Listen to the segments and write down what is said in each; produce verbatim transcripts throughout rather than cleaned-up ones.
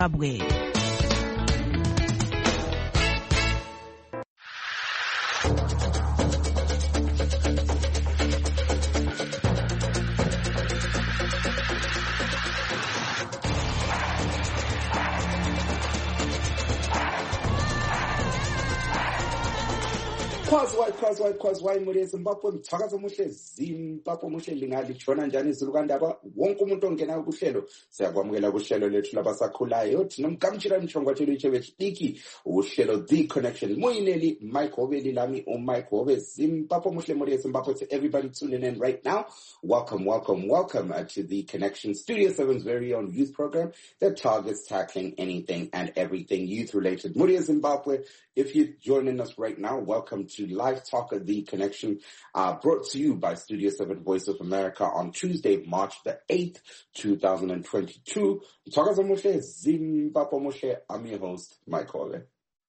Zimbabwe. Khwazwayi khwazwayi khwazwayi muri eZimbabwe mthakazo omuhle Zimbabwe omuhle lingali tshona njani izulu kandaba wonke umuntu ongena kuhlelo siyakwamukela kuhlelo lethu labasakhulayo thina mkamtshira imchongwa thelu ichebe chidiki uhlelo The Connection muyineli Mike Hobeli lami u Mike Hobe Zimbabwe omuhle muri eZimbabwe. To everybody tuning in right now, welcome welcome welcome uh, to The Connection, Studio seven's very own youth program that targets tackling anything and everything youth related. Muri eZimbabwe, if you're joining us right now, welcome to Live Talk of The Connection, uh, brought to you by Studio seven Voice of America on Tuesday, March the eighth, twenty twenty-two. Mthakazo omuhle Zimbabwe omuhle. I'm your host, Mike Hobe.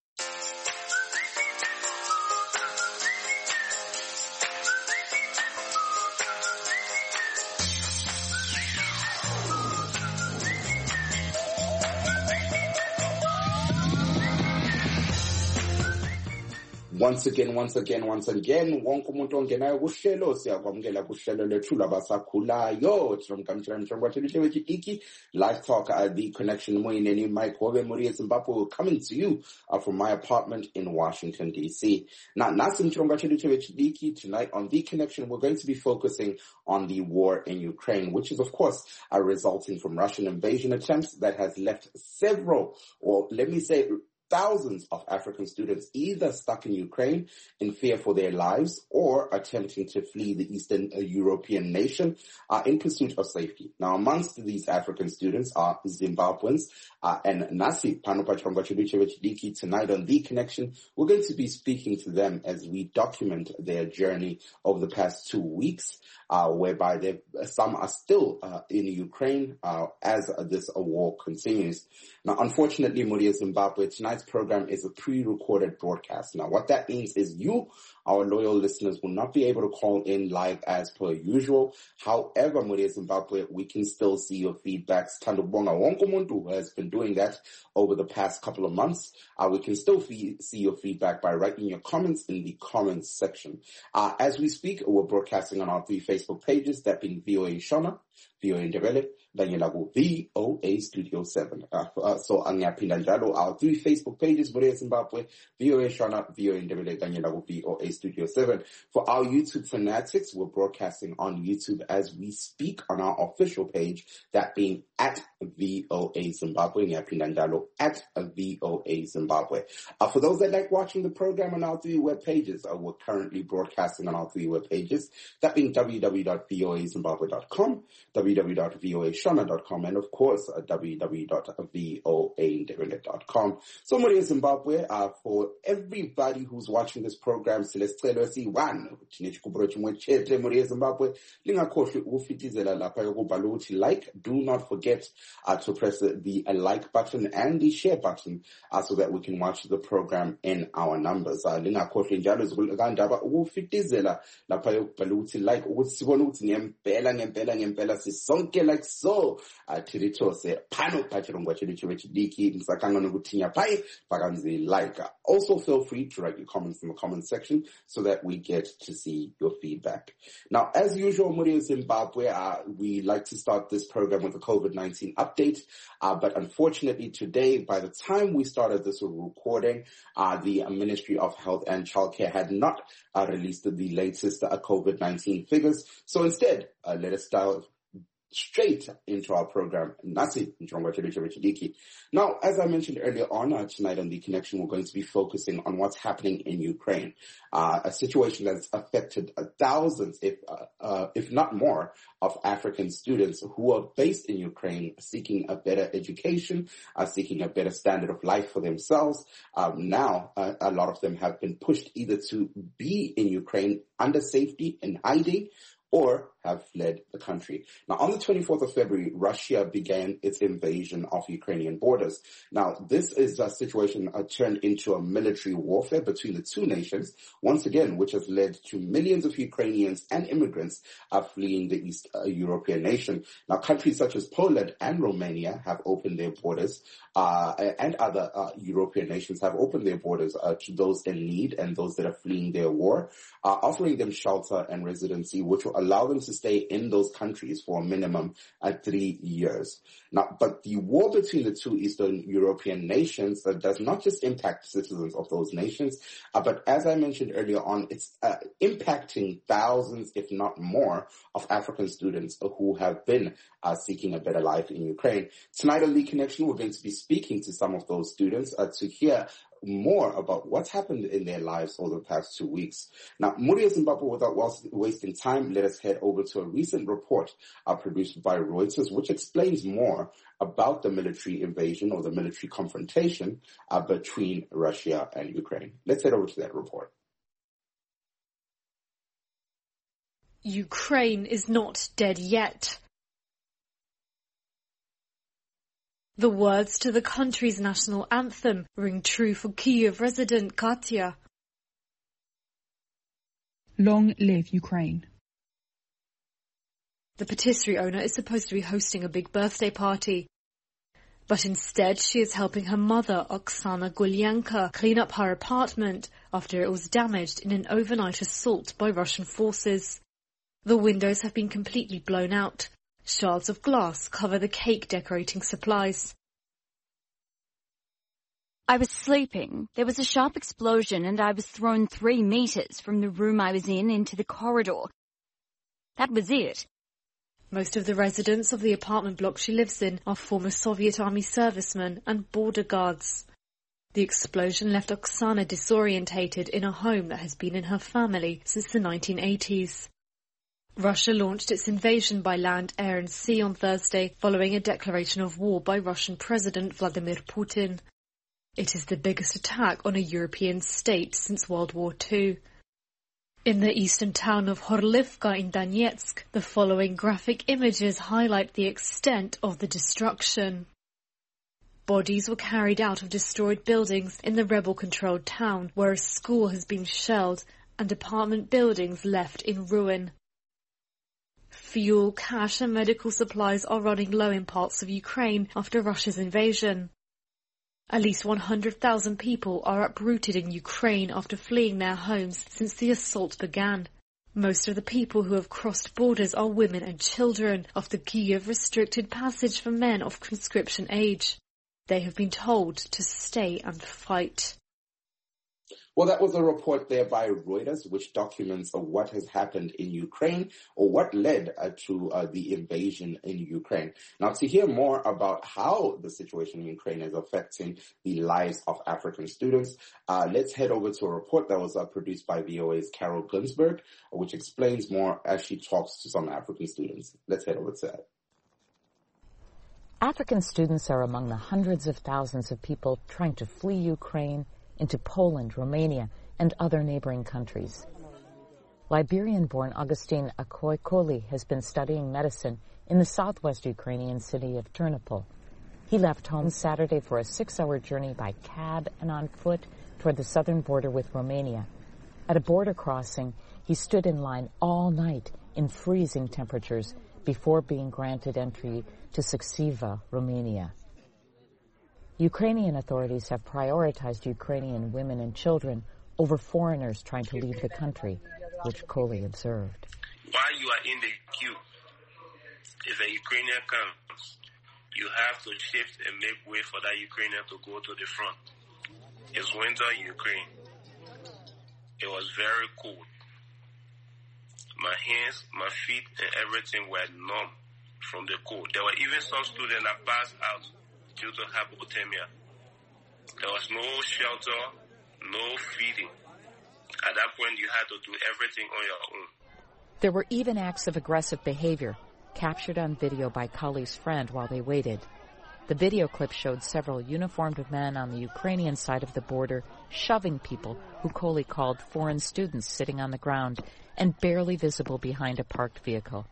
Once again, once again, once again, wonke umuntu ongenayo kuhlelo siyakwamukela kuhlelo lethu labasakhulayo thina mchongwa thelu ihlelo chidiki Live Talk at The Connection muyineni Mike Hobe muri eZimbabwe, coming to you uh, from my apartment in Washington D C. Now, nasi mchongwa thelu ihlelo chidiki, tonight on The Connection we're going to be focusing on the war in Ukraine, which is of course uh, resulting from Russian invasion attempts that has left several, or let me say thousands of African students either stuck in Ukraine in fear for their lives or attempting to flee the Eastern uh, European nation uh, in pursuit of safety. Now, amongst these African students are Zimbabweans, uh, and Nasi Panupachonga Chidiki. Tonight on The Connection, we're going to be speaking to them as we document their journey over the past two weeks, uh, whereby they, some are still uh, in Ukraine uh, as uh, this uh, war continues. Now, unfortunately, Muri Zimbabwe, tonight's program is a pre-recorded broadcast. Now, what that means is you, our loyal listeners, will not be able to call in live as per usual. However, Muri Zimbabwe, we can still see your feedbacks. Tandubonga wonke umuntu has been doing that over the past couple of months. Uh, we can still fee- see your feedback by writing your comments in the comments section. Uh, as we speak, we're broadcasting on our three Facebook pages, that being V O A Shona, V O A Ndebele, Danyelago, V O A Studio seven. Uh, uh, so, Angapinda Njalo, our three Facebook pages, Muri Zimbabwe, V O A Shona, V O A Ndebele, Danyelago, V O A Studio seven. For our YouTube fanatics, we're broadcasting on YouTube as we speak on our official page, that being at V O A Zimbabwe, Ngapinda Njalo, at V O A Zimbabwe. Uh, for those that like watching the program on our three web pages, uh, we're currently broadcasting on our three web pages, that being w w w dot v o a zimbabwe dot com, w w w dot v o a shona dot com, and of course, uh, w w w dot v o a ndebele dot com. So, Muri Zimbabwe, uh, for everybody who's watching this program, Celestelo si one, Chinechikubro Chimwechete, Muri Zimbabwe, lingakhohlwe ukufitizela lapha yokubhala ukuthi like. Do not forget uh, to press the, the uh, like button and the share button uh, so that we can watch the program in our numbers. Uh, lingakhohlwe njalo zikandaba ukufitizela lapha yokubhala ukuthi like ukuthi sibone ukuthi ngempela ngempela ngempela sisonke like so uh, tilitose pano pachirongwa chedu chiwe chidiki msakangana kutinya pai pakanzi like. Also feel free to write your comments in the comment section so that we get to see your feedback. Now, as usual, Muri Zimbabwe, uh, we like to start this program with a COVID nineteen update, uh, but unfortunately today, by the time we started this recording, uh, the Ministry of Health and Childcare had not uh, released the latest uh, COVID nineteen figures. So instead, uh, let us dive straight into our program. Nasi Njongwa Thelu Ihlelo Chidiki. Now, as I mentioned earlier on, uh, tonight on The Connection, we're going to be focusing on what's happening in Ukraine, uh, a situation that's affected uh, thousands, if uh, uh, if not more, of African students who are based in Ukraine, seeking a better education, uh, seeking a better standard of life for themselves. Um, now, uh, a lot of them have been pushed either to be in Ukraine under safety and hiding, or have fled the country. Now, on the twenty-fourth of February, Russia began its invasion of Ukrainian borders. Now, this is a situation uh, turned into a military warfare between the two nations, once again, which has led to millions of Ukrainians and immigrants uh, fleeing the East uh, European nation. Now, countries such as Poland and Romania have opened their borders, uh, and other uh, European nations have opened their borders uh, to those in need and those that are fleeing their war, uh, offering them shelter and residency, which will allow them to stay in those countries for a minimum of three years. Now, but the war between the two Eastern European nations uh, does not just impact citizens of those nations, uh, but as I mentioned earlier on, it's uh, impacting thousands, if not more, of African students who have been uh, seeking a better life in Ukraine. Tonight on The Connection, we're going to be speaking to some of those students uh, to hear more about what's happened in their lives over the past two weeks. Now, Muria Zimbabwe, without wasting time, let us head over to a recent report uh, produced by Reuters, which explains more about the military invasion or the military confrontation uh, between Russia and Ukraine. Let's head over to that report. Ukraine is not dead yet. The words to the country's national anthem ring true for Kyiv resident Katya. Long live Ukraine. The patisserie owner is supposed to be hosting a big birthday party. But instead she is helping her mother, Oksana Gulyanka, clean up her apartment after it was damaged in an overnight assault by Russian forces. The windows have been completely blown out. Shards of glass cover the cake decorating supplies. I was sleeping. There was a sharp explosion and I was thrown three meters from the room I was in into the corridor. That was it. Most of the residents of the apartment block she lives in are former Soviet army servicemen and border guards. The explosion left Oksana disorientated in a home that has been in her family since the nineteen eighties. Russia launched its invasion by land, air and sea on Thursday following a declaration of war by Russian President Vladimir Putin. It is the biggest attack on a European state since World War Two. In the eastern town of Horlivka in Donetsk, the following graphic images highlight the extent of the destruction. Bodies were carried out of destroyed buildings in the rebel-controlled town, where a school has been shelled and apartment buildings left in ruin. Fuel, cash and medical supplies are running low in parts of Ukraine after Russia's invasion. At least one hundred thousand people are uprooted in Ukraine after fleeing their homes since the assault began. Most of the people who have crossed borders are women and children after Kyiv restricted passage for men of conscription age. They have been told to stay and fight. Well, that was a report there by Reuters, which documents uh, what has happened in Ukraine or what led uh, to uh, the invasion in Ukraine. Now, to hear more about how the situation in Ukraine is affecting the lives of African students, uh, let's head over to a report that was uh, produced by V O A's Carol Gunzberg, which explains more as she talks to some African students. Let's head over to that. African students are among the hundreds of thousands of people trying to flee Ukraine into Poland, Romania, and other neighboring countries. Liberian-born Augustine Akoy-Koli has been studying medicine in the southwest Ukrainian city of Ternopil. He left home Saturday for a six-hour journey by cab and on foot toward the southern border with Romania. At a border crossing, he stood in line all night in freezing temperatures before being granted entry to Suceava, Romania. Ukrainian authorities have prioritized Ukrainian women and children over foreigners trying to leave the country, which Koli observed. While you are in the queue, if a Ukrainian comes, you have to shift and make way for that Ukrainian to go to the front. It's winter in Ukraine. It was very cold. My hands, my feet, and everything were numb from the cold. There were even some students that passed out due to hypothermia. There was no shelter, no feeding. At that point, you had to do everything on your own. There were even acts of aggressive behavior captured on video by Koli's friend while they waited. The video clip showed several uniformed men on the Ukrainian side of the border shoving people who Koli called foreign students sitting on the ground and barely visible behind a parked vehicle.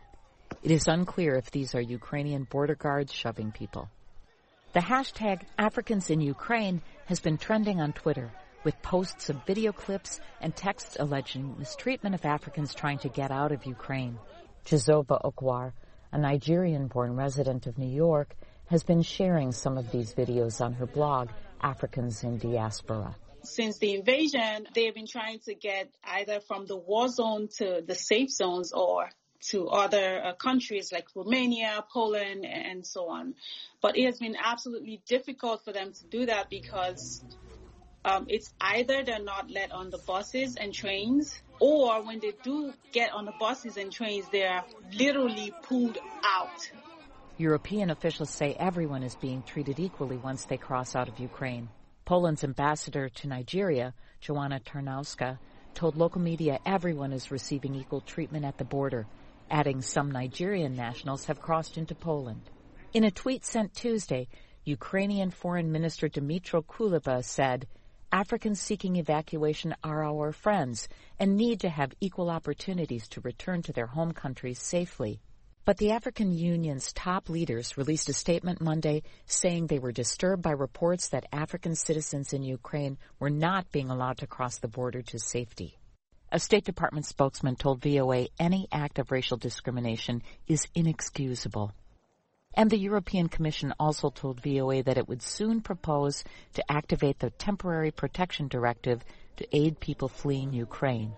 It is unclear if these are Ukrainian border guards shoving people. The hashtag Africans in Ukraine has been trending on Twitter, with posts of video clips and texts alleging mistreatment of Africans trying to get out of Ukraine. Chizoba Okwar, a Nigerian-born resident of New York, has been sharing some of these videos on her blog, Africans in Diaspora. Since the invasion, they've been trying to get either from the war zone to the safe zones or to other uh, countries like Romania, Poland, and so on. But it has been absolutely difficult for them to do that because um, it's either they're not let on the buses and trains, or when they do get on the buses and trains, they're literally pulled out. European officials say everyone is being treated equally once they cross out of Ukraine. Poland's ambassador to Nigeria, Joanna Tarnowska, told local media everyone is receiving equal treatment at the border, adding some Nigerian nationals have crossed into Poland. In a tweet sent Tuesday, Ukrainian Foreign Minister Dmytro Kuleba said, Africans seeking evacuation are our friends and need to have equal opportunities to return to their home countries safely. But the African Union's top leaders released a statement Monday saying they were disturbed by reports that African citizens in Ukraine were not being allowed to cross the border to safety. A State Department spokesman told V O A any act of racial discrimination is inexcusable. And the European Commission also told V O A that it would soon propose to activate the Temporary Protection Directive to aid people fleeing Ukraine.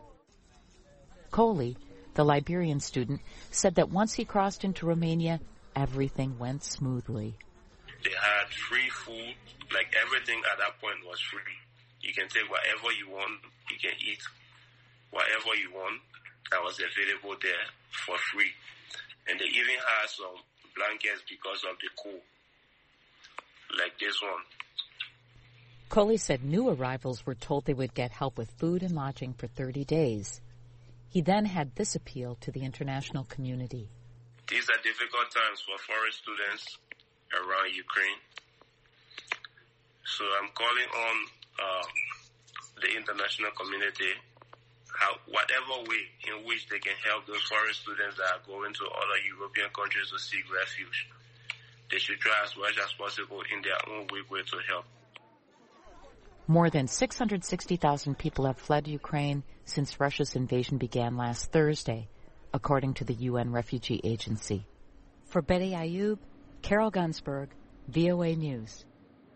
Coley, the Liberian student, said that once he crossed into Romania, everything went smoothly. They had free food, like everything at that point was free. You can take whatever you want, you can eat whatever you want that was available there for free. And they even had some blankets because of the cold, like this one. Coley said new arrivals were told they would get help with food and lodging for thirty days. He then had this appeal to the international community. These are difficult times for foreign students around Ukraine. So I'm calling on uh, the international community, how, whatever way in which they can help those foreign students that are going to other European countries to seek refuge. They should try as much as possible in their own way, way to help. More than six hundred sixty thousand people have fled Ukraine since Russia's invasion began last Thursday, according to the U N Refugee Agency. For Betty Ayoub, Carol Gunsberg, V O A News.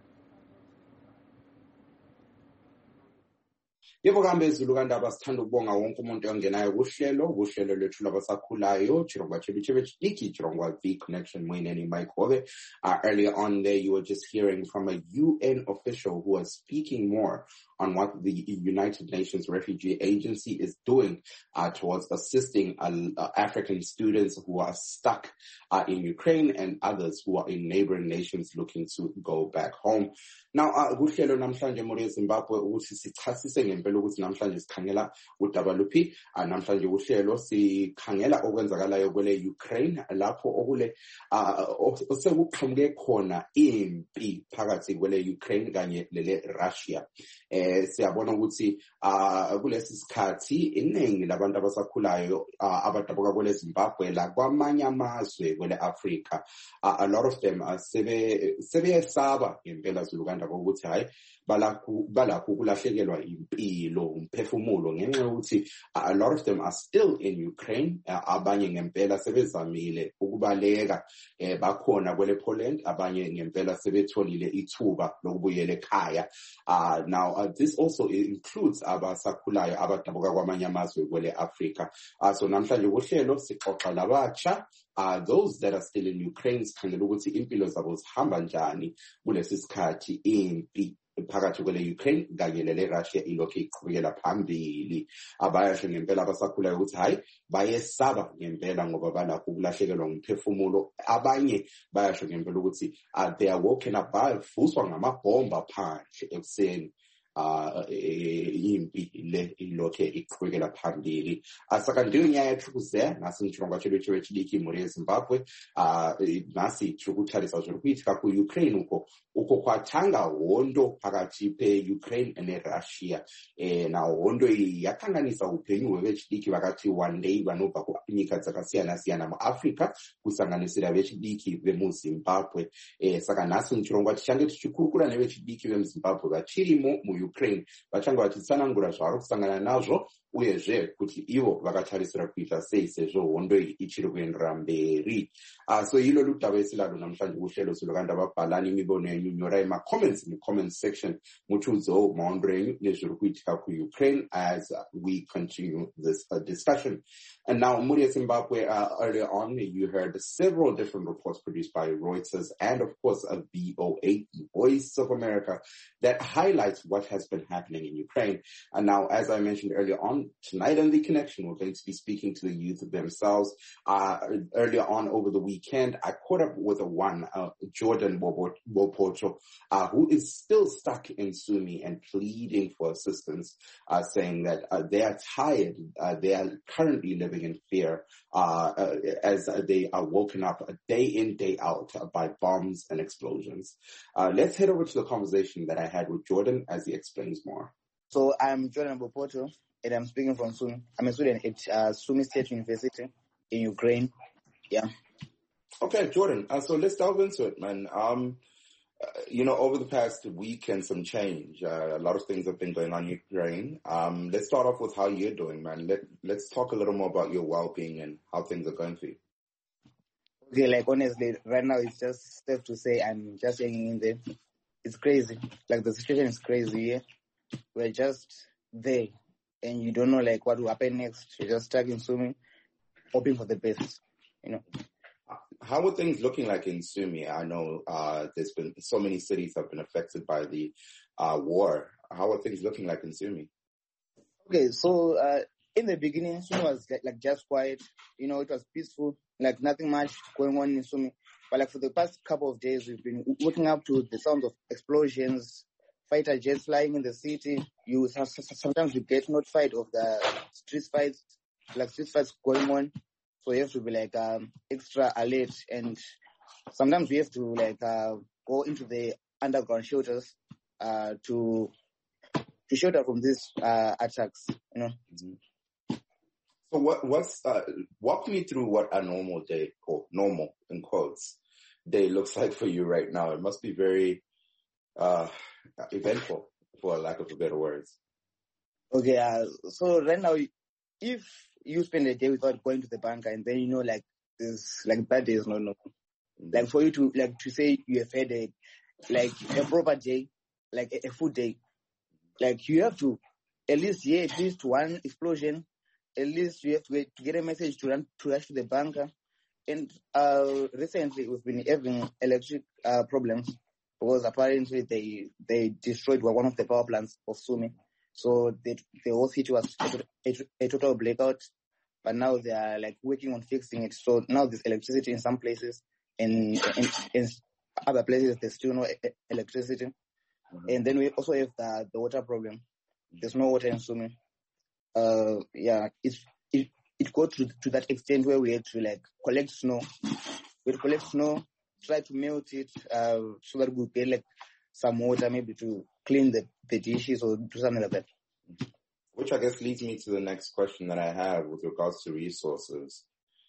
Yebo kambe ezulu kandaba sithanda ukubonga wonke umuntu ongenayo kuhlelo kuhlelo lethu labasakhulayo Chirongwa Chebichebe Chidiki Chirongwa V Connection Moineni Mike Hobe. Uh, earlier on there you were just hearing from a U N official who was speaking more on what the United Nations Refugee Agency is doing uh, towards assisting uh, uh, African students who are stuck uh, in Ukraine and others who are in neighboring nations looking to go back home. Now, kuhlelo namhlanje muri Zimbabwe ukuthi sichasise ngempela ukuthi namhlanje sikhangela udaba luphi. Namhlanje kuhlelo sikhangela okwenzakalayo kwele Ukraine lapho okule osekuqhamuke khona impi phakathi kwele Ukraine kanye lele Russia. Eh siyabona ukuthi kulesi sikhathi iningi labantu abasakhulayo abadabuka kwele Zimbabwe la kwamanye amazwe kwele Africa, a lot of them sebe sebeyesaba ngempela zulukanda ukuthi hayi balakhu balakhu kulahlekelwa impilo umphefumulo ngenxa ukuthi a lot of them are still in Ukraine, abanye ngempela sebezamile ukubaleka bakhona kwele Poland, abanye ngempela sebetholile ithuba lokubuyela ekhaya. Uh, now uh, this also includes abasakhulayo abadabuka kwamanye amazwe kwele Africa. Uh, so namhlanje kuhlelo sixoxa labatsha, uh, those that are still in Ukraine, sikhangela ukuthi impilo zabo zihamba njani kulesi sikhathi impi phakathi kwele Ukraine kanye nele Russia ilokhu iqhubekela phambili. Abayasho ngempela abasakhulayo ukuthi hayi bayesaba ngempela ngoba balakho ukulahlekelwa umphefumulo. Abanye bayasho ngempela ukuthi uh, they are woken up bavuswa ngamabomba phandle ekuseni. uh impi le ilokhe iqhubekela phambili. Asaka ndiyo nyaya yathukuze nasi nchirongwa chedu chewechidiki muri yeZimbabwe uh nasi tiri kutarisa zviri kuitika kuUkraine uko uko kwatanga hondo pakati peUkraine neRussia. E, na hondo iyi yakanganisa upenyu hwevechidiki vakati wandei vanobva kunyika dzakasiyana siyana muAfrica kusanganisira vechidiki vemuZimbabwe. E, saka nhasi muchirongwa tichange tichikurukura nevechidiki vemuZimbabwe vachirimo muUkraine vachange vachitsanangura zvavari kusangana nazvo uyezve kuti ivo vakatarisira kuita sei sezvo hondo iyi ichiri kuendera mberi. Uh, so ilo ludaba esilalo namhlanje kuhlelo silokanda babhalani imibono yenyu nyorai ma-comments mu-comment section muchiudzewo maondo enyu nezviri kuitika kuUkraine as uh, we continue this uh, discussion. And now muri yeZimbabwe, uh, earlier on you heard several different reports produced by Reuters and of course a V O A, Voice of America, that highlights what has been happening in Ukraine. And now, as I mentioned earlier on, tonight on The Connection, we're going to be speaking to the youth themselves. Uh, earlier on over the weekend, I caught up with a one, uh, Jordan Bopoto, uh, who is still stuck in Sumi and pleading for assistance, uh, saying that uh, they are tired. Uh, they are currently living in fear uh, uh, as they are woken up day in, day out by bombs and explosions. Uh, let's head over to the conversation that I had with Jordan as he explains more. So I'm Jordan Bopoto, and I'm speaking from Sumi. I'm a student at uh, Sumi State University in Ukraine. Yeah. Okay, Jordan. Uh, so let's delve into it, man. Um, uh, you know, over the past week and some change, uh, a lot of things have been going on in Ukraine. Um, let's start off with how you're doing, man. Let, let's talk a little more about your well-being and how things are going for you. Okay, like honestly, right now it's just safe to say I'm just hanging in there. It's crazy. Like the situation is crazy, yeah? We're just there and you don't know like what will happen next. You're just stuck in Sumi, hoping for the best, you know. How are things looking like in Sumi? I know uh, there's been so many cities have been affected by the uh, war. How are things looking like in Sumi? Okay, so uh, in the beginning, Sumi was like, like just quiet. You know, it was peaceful, like nothing much going on in Sumi. But like for the past couple of days, we've been waking up to the sounds of explosions, fighter jets flying in the city. You sometimes you get notified of the street fights, like street fights going on. So you have to be like um, extra alert, and sometimes we have to like uh, go into the underground shelters uh, to to shelter from these uh, attacks. You know. Mm-hmm. So what what's uh, walk me through what a normal day, or normal in quotes, day looks like for you right now. It must be very uh, eventful, for lack of a better words. Okay, uh, so right now, if you spend a day without going to the bank, and then you know, like, this, like, bad days, no, no. Like, for you to, like, to say you have had a, like, a proper day, like, a, a full day, like, you have to at least hear at least one explosion, at least you have to get, to get a message to run, to rush to the banker. And, uh, recently we've been having electric, uh, problems, because apparently they, they destroyed one of the power plants of Sumi. So the, the whole city was a, a, a total blackout, but now they are like working on fixing it. So now there's electricity in some places, and in, in other places there's still no electricity. Mm-hmm. And then we also have the, the water problem. There's no water in Sumi. Uh, yeah, it's, it it got to to that extent where we had to like collect snow. We had to collect snow, try to melt it, uh, so that we get like some water maybe to clean the, the dishes or do something like that. Which I guess leads me to the next question that I have with regards to resources.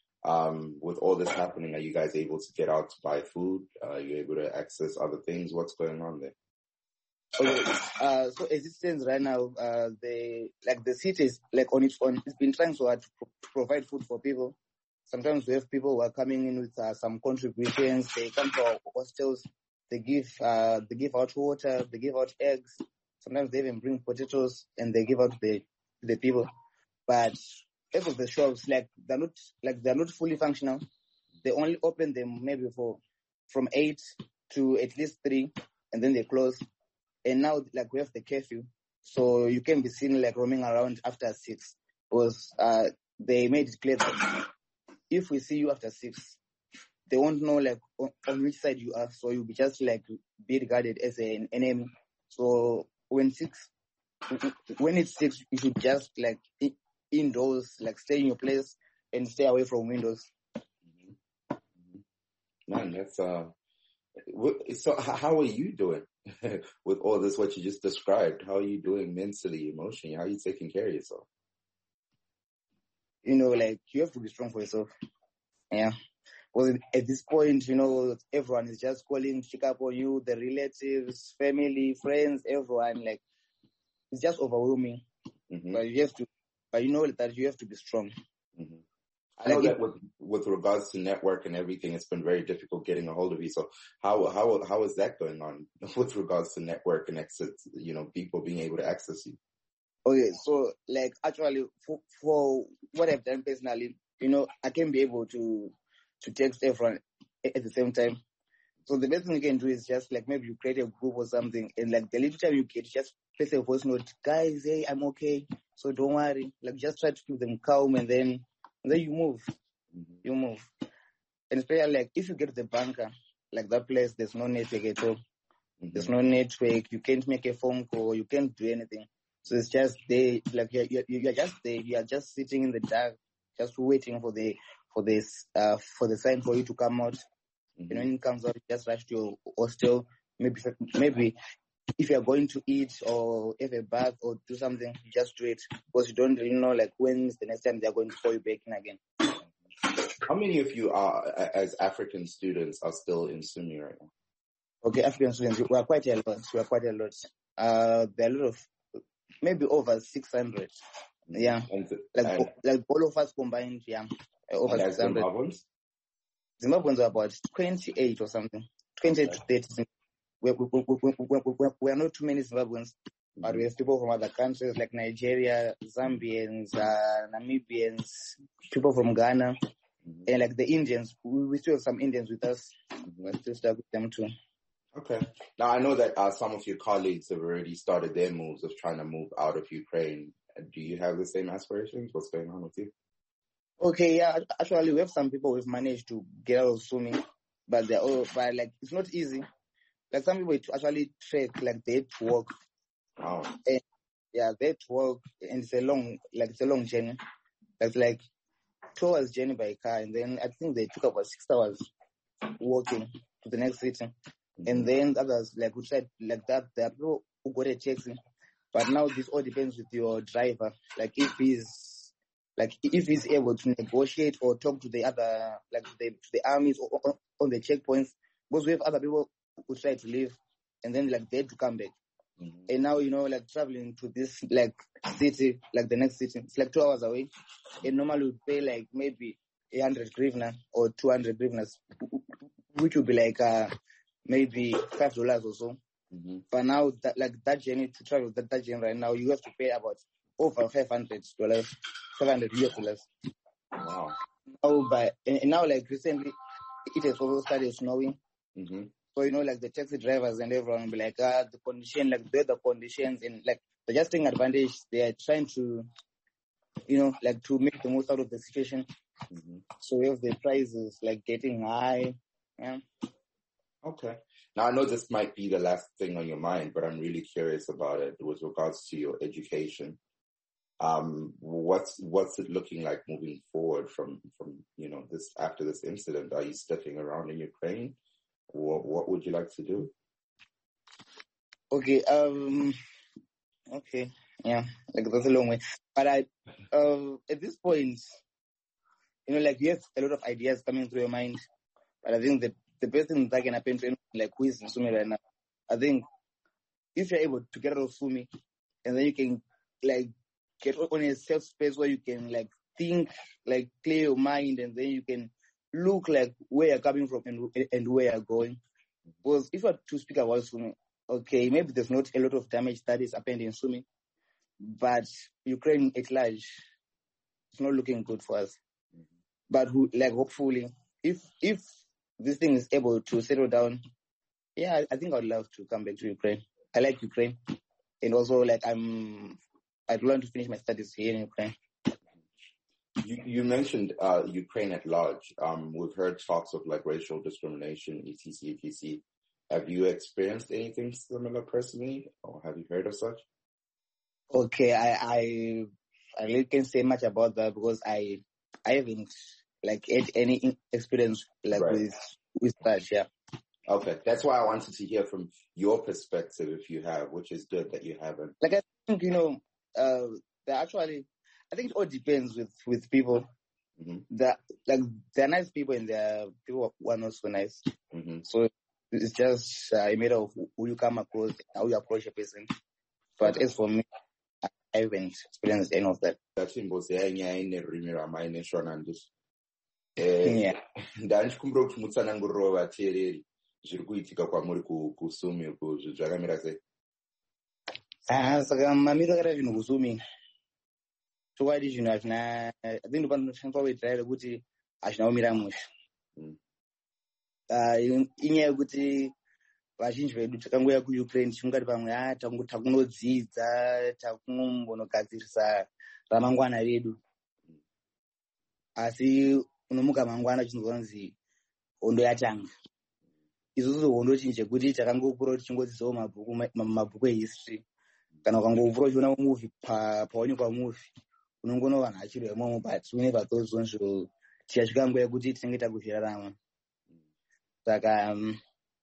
Um, with all this happening, are you guys able to get out to buy food? Are you able to access other things? What's going on there? Okay, uh, so as it stands right now, uh, the, like the city is like on its own. It's been trying so hard to, pro- to provide food for people. Sometimes we have people who are coming in with uh, some contributions. They come to our hostels. They give, uh, they give out water, they give out eggs. Sometimes they even bring potatoes and they give out to the, to the people. But most of the shops, like, they're not, like, they're not fully functional. They only open them maybe for, from eight to at least three, and then they close. And now, like, we have the curfew. So you can be seen, like, roaming around after six. Because, uh, they made it clear that if we see you after six, they won't know like on, on which side you are, so you'll be just like be regarded as an enemy. So when six when it's six, you should just like indoors, like stay in your place and stay away from windows. Man, that's uh. So how are you doing with all this? What you just described? How are you doing mentally, emotionally? How are you taking care of yourself? You know, like you have to be strong for yourself. Yeah. Because at this point, you know, everyone is just calling, check up on you, the relatives, family, friends, everyone. Like it's just overwhelming. Mm-hmm. But you have to, but you know that you have to be strong. Mm-hmm. I know like that it, with with regards to network and everything, it's been very difficult getting a hold of you. So how how how is that going on with regards to network and access? You know, people being able to access you. Okay, so like actually for for what I've done personally, you know, I can be able to to text everyone at the same time. So the best thing you can do is just like maybe you create a group or something, and like the little time you get, just place a voice note, guys, hey, I'm okay, so don't worry. Like just try to keep them calm, and then and then you move, mm-hmm. you move. And especially like if you get to the bunker, like that place, there's no network at all. Mm-hmm. There's no network. You can't make a phone call. You can't do anything. So it's just there, like you're, you're, you're just there. You are just sitting in the dark, just waiting for the for this uh for the sign for you to come out. Mm-hmm. And when it comes out, you just rush to your hostel. Maybe maybe if you are going to eat or have a bath or do something, just do it because you don't really know like when's the next time they are going to call you back in again. How many of you are, as African students, are still in SUNY right now? Okay, African students, we are quite a lot. We are quite a lot. Uh, there are a lot of, maybe over six hundred. Yeah, and, like and, like all of us combined. Yeah, over six hundred. Zimbabweans? Zimbabweans are about twenty-eight or something. twenty-eight okay. to thirty. We, we, we, we, we, we, we are not too many Zimbabweans, mm-hmm. but we have people from other countries like Nigeria, Zambians, uh, Namibians, people from Ghana, mm-hmm. and like the Indians. We, we still have some Indians with us. Mm-hmm. We're still stuck with them too. Okay. Now I know that uh, some of your colleagues have already started their moves of trying to move out of Ukraine. Do you have the same aspirations? What's going on with you? Okay, yeah. Actually, we have some people who've managed to get out of SUNY, but they're all, but like it's not easy. Like some people actually trek, like they have to walk. Wow. And, yeah, they have to walk, and it's a long, like it's a long journey. That's like two hours journey by car, and then I think they took about six hours walking to the next city. Mm-hmm. And then others, like who tried like that, there are people who got a taxi. But now this all depends with your driver. Like if he's, like if he's able to negotiate or talk to the other, like the to the armies or, or on the checkpoints, because we have other people who try to leave and then like they had to come back. Mm-hmm. And now, you know, like traveling to this like city, like the next city, it's like two hours away. And normally would pay like maybe a hundred grivna or two hundred grivnas, which would be like uh, maybe five dollars or so. Mm-hmm. But now that like that journey to travel that, that journey right now, you have to pay about over five hundred dollars, five hundred U S dollars. Wow. Now, by and, and now like recently, it has also started snowing. Mm-hmm. So, you know, like the taxi drivers and everyone will be like, ah, the condition, like the other conditions, and like they're just taking advantage. They are trying to, you know, like to make the most out of the situation. Mm-hmm. So we have the prices like getting high. Yeah. Okay. Now I know this might be the last thing on your mind, but I'm really curious about it with regards to your education. Um, what's what's it looking like moving forward from from you know this after this incident? Are you sticking around in Ukraine? What, what would you like to do? Okay, um, okay, yeah, like that's a long way. But I, uh, at this point, you know, like you have a lot of ideas coming through your mind. But I think the the best thing that can happen to anyone, like who is in SUNY right now, I think if you're able to get out of SUNY, and then you can like get on a safe space where you can like think, like clear your mind, and then you can look like where you're coming from and, and where you're going. Because if I were to speak about SUNY, okay, maybe there's not a lot of damage that is happened in SUNY, but Ukraine at large, it's not looking good for us. Mm-hmm. But who, like hopefully, if if this thing is able to settle down, yeah, I think I'd love to come back to Ukraine. I like Ukraine, and also like I'm, I'd want to finish my studies here in Ukraine. You, you mentioned uh, Ukraine at large. Um, we've heard talks of like racial discrimination, et cetera, et cetera. Have you experienced anything similar personally, or have you heard of such? Okay, I, I, I really can't say much about that because I, I haven't like had any experience like right. with, with that. Yeah. Okay, that's why I wanted to hear from your perspective if you have, which is good that you haven't. Like I think you know, uh, they actually, I think it all depends with with people. Mm-hmm. That like they're nice people and they're people who are not so nice. Mm-hmm. So it's just uh, a matter of who you come across, how you approach a person. But Okay. as for me, I haven't experienced any of that. Yeah. Ndandichikumbira kuti mutsananguriro vateereri zviri kuitika kwamuri kusumi uku zvakamira sei? Ah, saka mamiro akati zvinhu kusumi chokwadi zvinhu hazvina, I think ndopanofanira kuitira kuti hazvina kumira mushe. Inyaya yekuti vazhinji vedu takangouya kuUkraine tichingati pamwe ah takunodzidza takunombonogadzirisa ramangwana redu, asi unomuka mangwana chinzonzi hondo yatanga. Isusu hondo chinje kuti takangokura tichingodzidzawo mabhuku mabhuku ehistory kana ukangokura uchiona movie paonekwa movie unongoona vanhu vachirwa imomo, but we never thought zvonzvo tichasvika nguva yekuti tinenge takuzvirarama. Saka um,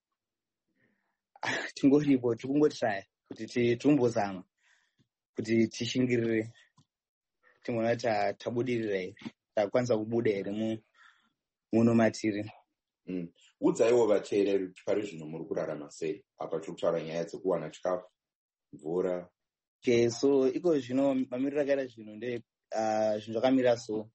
tingoripo tikungotishaya kuti timbozama kuti tishingirire timona tabudirira here, takwanisa kubuda here muno matiri. Udzaiwo vateereri kuti pari zvino muri kurarama sei apa tiri kutaura nyaya dzekuwana chikafu, mvura. Okay, so iko zvino mamiriro akaita zvinhu nde uh, zvinhu zvakamira so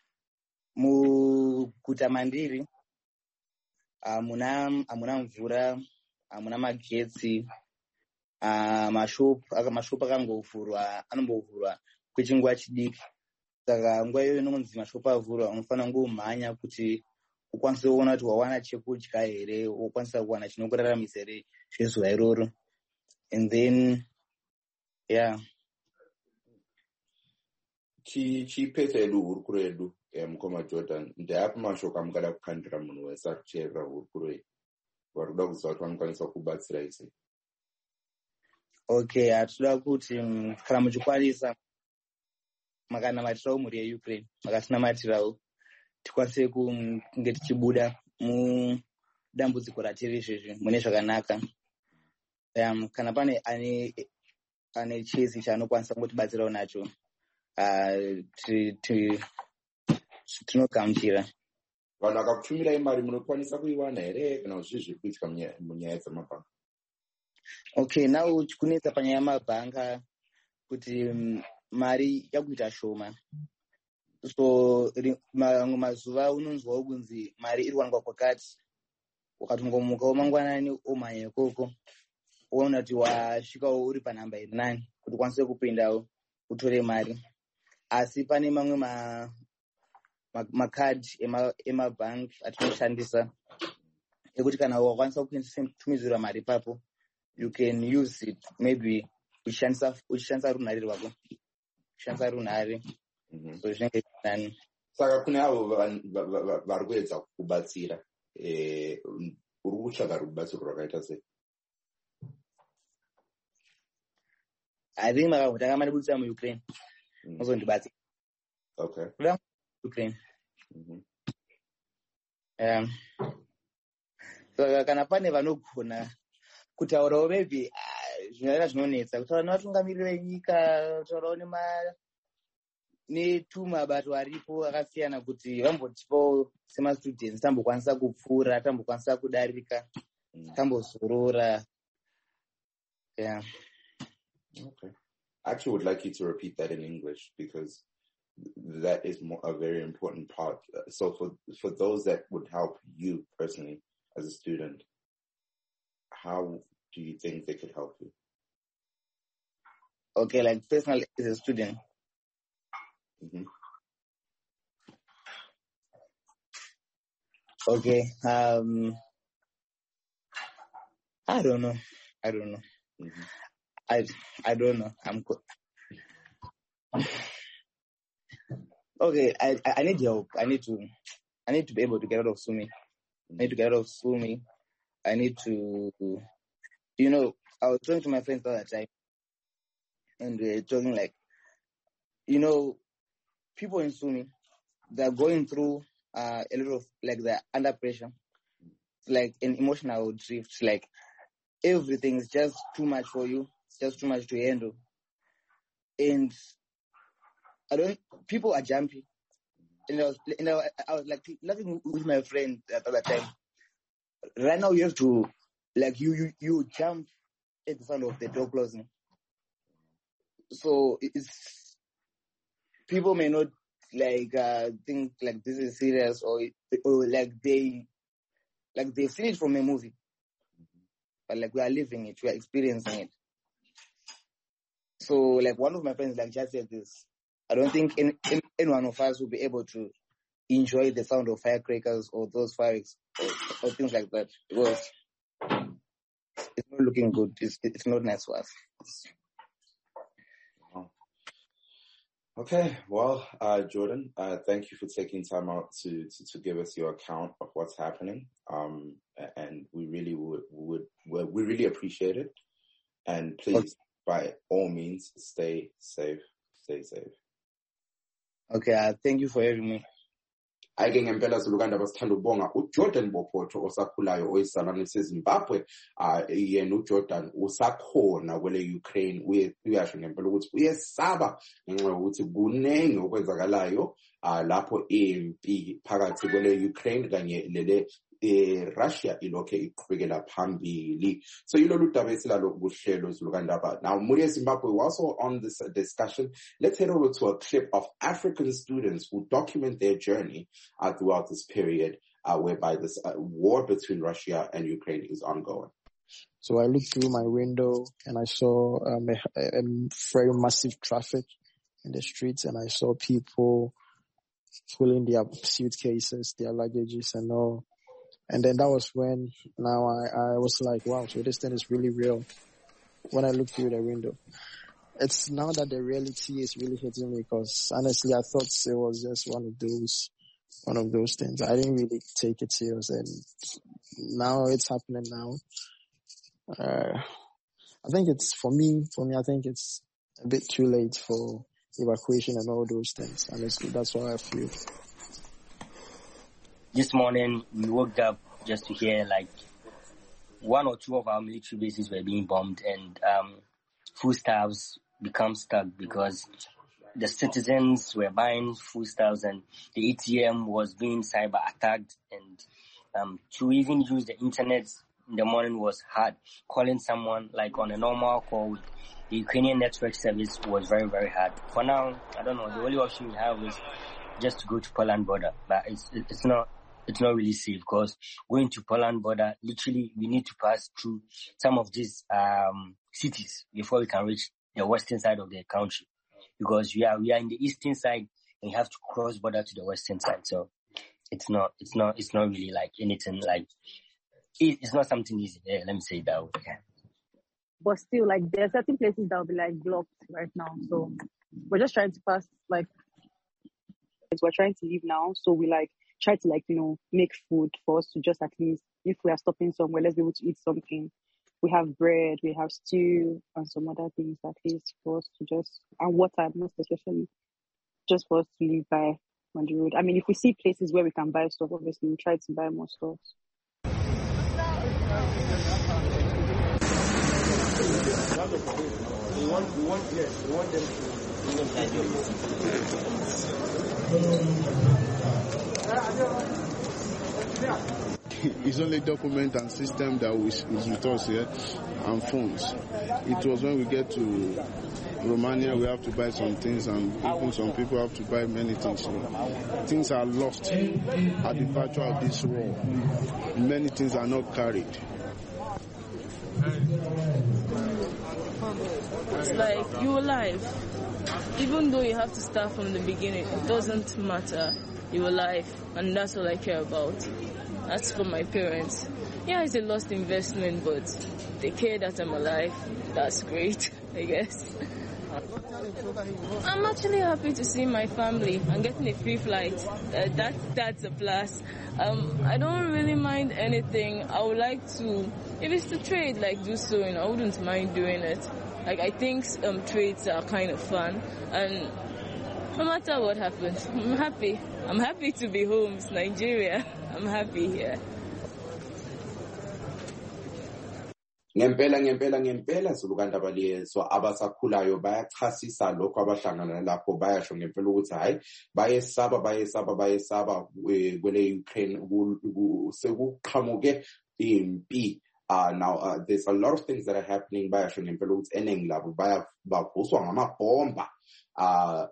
muguta mandiri hamuna uh, hamuna mvura, hamuna magetsi, uh, mashopu aka mashopu akangovhurwa anombovhurwa kwechinguva chidiki. Saka nguva iyoyo inonzi mashopu avhurwa unofanira ngomhanya kuti ukwanise kuona kuti wawana chekudya here, ukwanisa kuwana chinokuraramisa here zvezuva iroro. And then yeah, chipeta edu hurukuro yedu mukoma Jordan, ndeapo mashoko amungada kukandira munhu wese ari kuteerera hurukuro iyi vari kuda kuziva kuti vanokwanisa kubatsira ise? Okay, hatinoda kuti kana muchikwanisa makanamatirawo mhuri yeUkraine, makatinamatirawo tikwanise kunge tichibuda mudambudziko ratiri izvezvi mune zvakanaka. Um, kana pane ane ane chezi chaanokwanisa kungotibatsirawo nacho, uh, tinogamuchira. Vanhu vakakutumirai mari munokwanisa kuiwana here kana kuti zviri kuitika munyaya dzamabhanga? Okay, now kunetsa panyaya yamabhanga kuti um, mari yakuita shoma. So mamwe mazuva unonzwawo kunzi mari iri kuwanikwa kwakati, ukatongomukawo mangwanani omhanya ikoko uona kuti wasvikawo uri panhamba iri nani kuti ukwanise kupindawo utore mari. Asi pane mamwe makadhi emabhanki atinoshandisa ekuti kana wakwanisa kutumidzira mari ipapo you can use it, maybe uchishandisa uchishandisa runhare rwako, uchishandisa runhare. So zvinenge nani. Saka kune avo vari kuedza kubatsira, uri kutsvaga rubatsiro rwakaita sei? I think makamuta mari muUkraine muzondibatsira. Okay. Ukraine. Mm-hmm. Um, so kana pane vanogona kutaurawo maybe zvinoita zvinonetsa kutaura nevatungamiriri venyika, kutaurawo nema netumabato aripo akasiyana kuti vambotipawo semastudents tambokwanisa kupfuura, tambokwanisa kudarika, tambozorora. Yeah. Okay. I actually would like you to repeat that in English because that is more, a very important part. So for for those that would help you personally as a student, how do you think they could help you? Okay, like personally as a student. Mm-hmm. Okay. Um, I don't know. I don't know. Mm-hmm. I I don't know. I'm co- okay. I I need help. I need to I need to be able to get out of Sumi. I need to get out of Sumi. I need to, you know, I was talking to my friends all the time. and we're talking like, you know, people in Sumi, they're going through uh, a lot of, like, they're under pressure, like an emotional drift, like everything is just too much for you, it's just too much to handle. And I don't, people are jumpy. And I was, and I, I was like laughing with my friend at that time. Right now you have to, like, you, you, you jump at the sound of the door closing. So it's, people may not like uh, think like this is serious, or or like they like they've seen it from a movie, but like we are living it, we are experiencing it. So like one of my friends like just said this, I don't think any, any, any one of us will be able to enjoy the sound of firecrackers or those fireworks or, or things like that, because it's not looking good. It's it's not nice for us. Okay, well, uh, Jordan, uh, thank you for taking time out to, to, to give us your account of what's happening. Um, and we really would, would, would we really appreciate it. And please, okay, by all means, stay safe, stay safe. Okay, uh, thank you for having me. Ayike ngempela silukanda basithanda ukubonga uJordan Bophotho osakhulayo oyisizalwane seZimbabwe. Ah yena uJordan usakhona kwele Ukraine, uye uyasho ngempela ukuthi uyesaba ngenxa yokuthi kunenge okwenzakalayo ah lapho impi phakathi kwele Ukraine kanye lele eh Russia ilokho iqhubekela phambili. So yilolu daba esilalo kuhlelo silukandaba. Now Muria Zimbabwe was also on this uh, discussion. Let's head over to a clip of African students who document their journey uh, throughout this period uh, whereby this uh, war between Russia and Ukraine is ongoing. So I looked through my window and I saw um, a, a very massive traffic in the streets, and I saw people pulling their suitcases, their luggages and all. And then that was when now I, I was like, wow, so this thing is really real when I looked through the window. It's now that the reality is really hitting me, because honestly I thought it was just one of those one of those things. I didn't really take it serious, and now it's happening now. Uh, I think it's, for me, for me, I think it's a bit too late for evacuation and all those things. Honestly, that's what I feel. This morning, we woke up just to hear like one or two of our military bases were being bombed, and um, foodstuffs become stuck because the citizens were buying foodstuffs and the A T M was being cyber attacked, and um, to even use the internet in the morning was hard. Calling someone like on a normal call with the Ukrainian network service was very, very hard. For now, I don't know, the only option we have is just to go to Poland border, but it's it's not it's not really safe, because going to Poland border, literally we need to pass through some of these um cities before we can reach the western side of the country, because we are we are in the eastern side and you have to cross border to the western side. So it's not it's not it's not really like anything like it, it's not something easy. Yeah, let me say it that way. Yeah. But still, like, there are certain places that will be like blocked right now. So we're just trying to pass, like, we're trying to leave now. So we like try to like, you know, make food for us to just at least, if we are stopping somewhere, let's be able to eat something. We have bread, we have stew and some other things at least for us to just, and water, most especially, just for us to live by on the road. I mean, if we see places where we can buy stuff, obviously we try to buy more stuff. We want, we want, yes, we want them to. It's only document and system that is with us here, and phones. It was when we get to Romania, we have to buy some things, and even some people have to buy many things. So things are lost at the virtue of this war. Many things are not carried. It's like you're alive. Even though you have to start from the beginning, it doesn't matter. You're alive, and that's all I care about. That's for my parents. Yeah, it's a lost investment, but they care that I'm alive. That's great, I guess. I'm actually happy to see my family and getting a free flight. Uh, that that's a plus. Um, I don't really mind anything. I would like to, if it's to trade, like do so. You know, I wouldn't mind doing it. Like I think um, trades are kind of fun, and no matter what happens, I'm happy. I'm happy to be home. It's Nigeria. I'm happy here. Ngempela ngempela ngempela Zulukandaba liyezwa abasakhulayo bayachasisa lokho abahlangana lapho bayasho ngempela ukuthi hayi bayesaba bayesaba bayesaba kwele Ukraine sekuqhamuke impi. Uh, now, uh, there's a lot of things that are happening bayasho ngempela ukuthi eningi labo bayavuswa ngamabomba. Uh,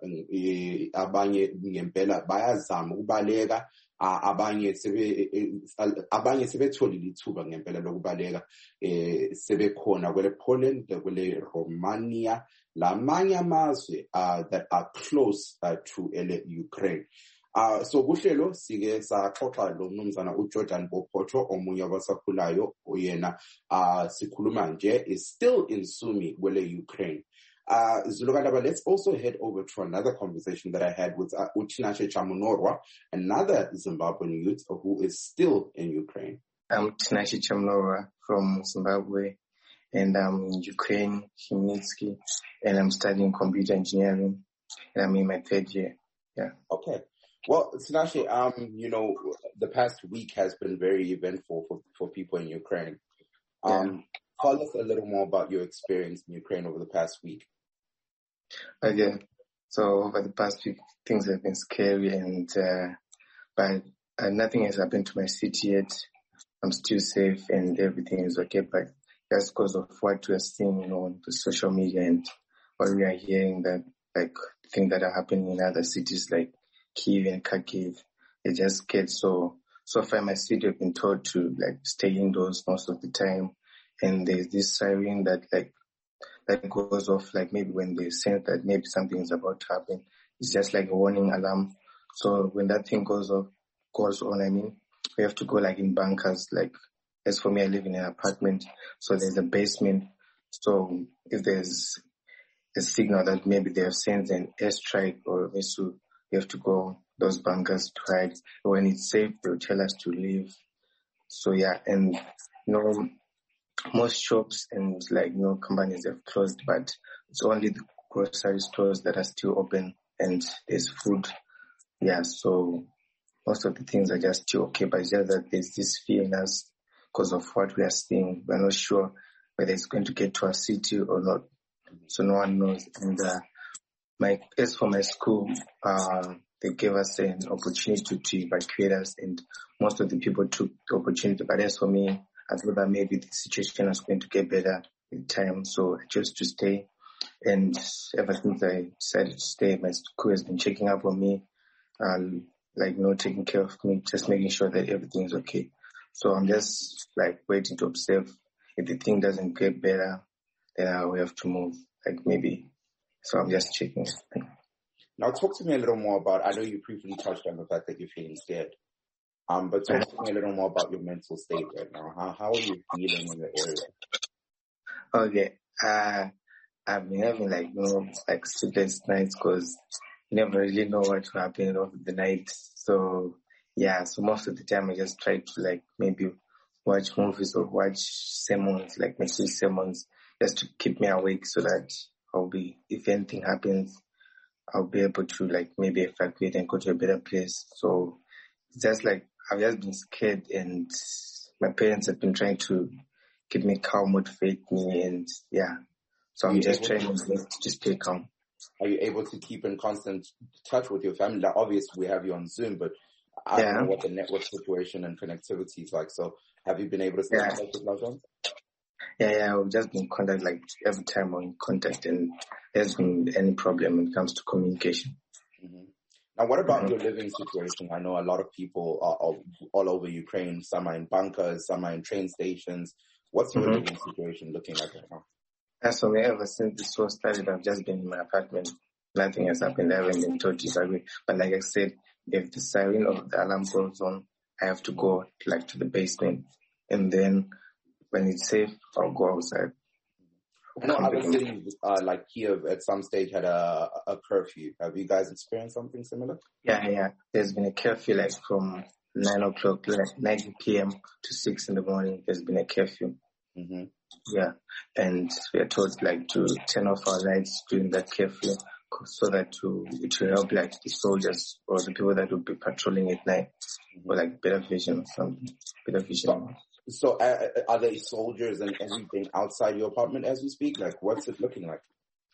abanye ngempela bayazama ukubaleka. Uh, abanye sebe uh, abanye sebetholile ithuba ngempela lokubaleka eh sebekhona kwele Poland kwele Romania lamanye amazwe uh, that are close uh, to ele Ukraine. Uh, so kuhlelo sike saxoxa lo mnumzana uJordan Bophoto omunye wabasakhulayo uyena uh, sikhuluma nje is still in Sumy kwele Ukraine. Uh, Zulukandaba, let's also head over to another conversation that I had with uh, Tinashe Chamunorwa, another Zimbabwean youth who is still in Ukraine. I'm Tinashe Chamunorwa from Zimbabwe, and I'm in Ukraine, Khmelnytskyi, and I'm studying computer engineering, and I'm in my third year. Yeah. Okay. Well, Tinashe, um, you know, the past week has been very eventful for, for people in Ukraine. Um, yeah. Tell us a little more about your experience in Ukraine over the past week. Okay, so over the past week, things have been scary, and uh, but uh, nothing has happened to my city yet. I'm still safe, and everything is okay. But that's because of what we are seeing, you know, on the social media and what we are hearing, that like things that are happening in other cities like Kyiv and Kharkiv. They just scared. So so far, my city have been told to like stay indoors most of the time, and there's this siren that like. that goes off like maybe when they sense that maybe something is about to happen. It's just like a warning alarm. So when that thing goes off, goes on, I mean, we have to go like in bunkers. Like, as for me, I live in an apartment, so there's a basement. So if there's a signal that maybe they have sent an airstrike or a missile, we have to go those bunkers to hide. When it's safe, they'll tell us to leave. So yeah, and you know, most shops and like, you know, companies have closed, but it's only the grocery stores that are still open and there's food. Yeah, so most of the things are just still okay, but it's just that there's this fear in us because of what we are seeing. We're not sure whether it's going to get to our city or not. So no one knows. And uh, my as for my school, uh, they gave us an opportunity to evacuate us, and most of the people took the opportunity. But as for me, I thought that maybe the situation was going to get better with time, so I chose to stay. And ever since I decided to stay, my school has been checking up on me, um, like, you know, taking care of me, just making sure that everything is okay. So I'm just like waiting to observe. If the thing doesn't get better, then I will have to move, like maybe. So I'm just checking. Now talk to me a little more about, I know you briefly touched on the fact that you're feeling scared. Um, but talk to me a little more about your mental state right now. How how are you feeling in the area? Okay. Uh, I've been having like, you know, like sleepless nights because you never really know what will happen over the night. So yeah, so most of the time I just try to like maybe watch movies or watch sermons, like message sermons, just to keep me awake so that I'll be, if anything happens, I'll be able to like maybe evacuate and go to a better place. So it's just like, I've just been scared, and my parents have been trying to keep me calm, motivate me, and yeah. So I'm just trying to, to stay calm. Are you able to keep in constant touch with your family? Like, obviously, we have you on Zoom, but I yeah. don't know what the network situation and connectivity is like. So have you been able to stay yeah. in touch with loved ones? Yeah, yeah, I've just been in contact, like every time I'm in contact, and there hasn't been any problem when it comes to communication. Mm-hmm. Now, what about your living situation? I know a lot of people are all, all over Ukraine. Some are in bunkers, some are in train stations. What's your mm-hmm. living situation looking like right now? As for me, ever since this war started, I've just been in my apartment. Nothing has happened. I haven't been told to evacuate. But like I said, if the siren of the alarm goes on, I have to go like to the basement. And then when it's safe, I'll go outside. I know other cities uh, like Kiev at some stage had a, a curfew. Have you guys experienced something similar? Yeah, yeah. There's been a curfew like from nine o'clock, like nine p.m. to six in the morning. There's been a curfew. Mm-hmm. Yeah, and we are told like to turn off our lights during that curfew so that to it will help like the soldiers or the people that will be patrolling at night, mm-hmm. or like better vision or something. Better vision. So, uh, are there soldiers and everything outside your apartment as we speak? Like, what's it looking like?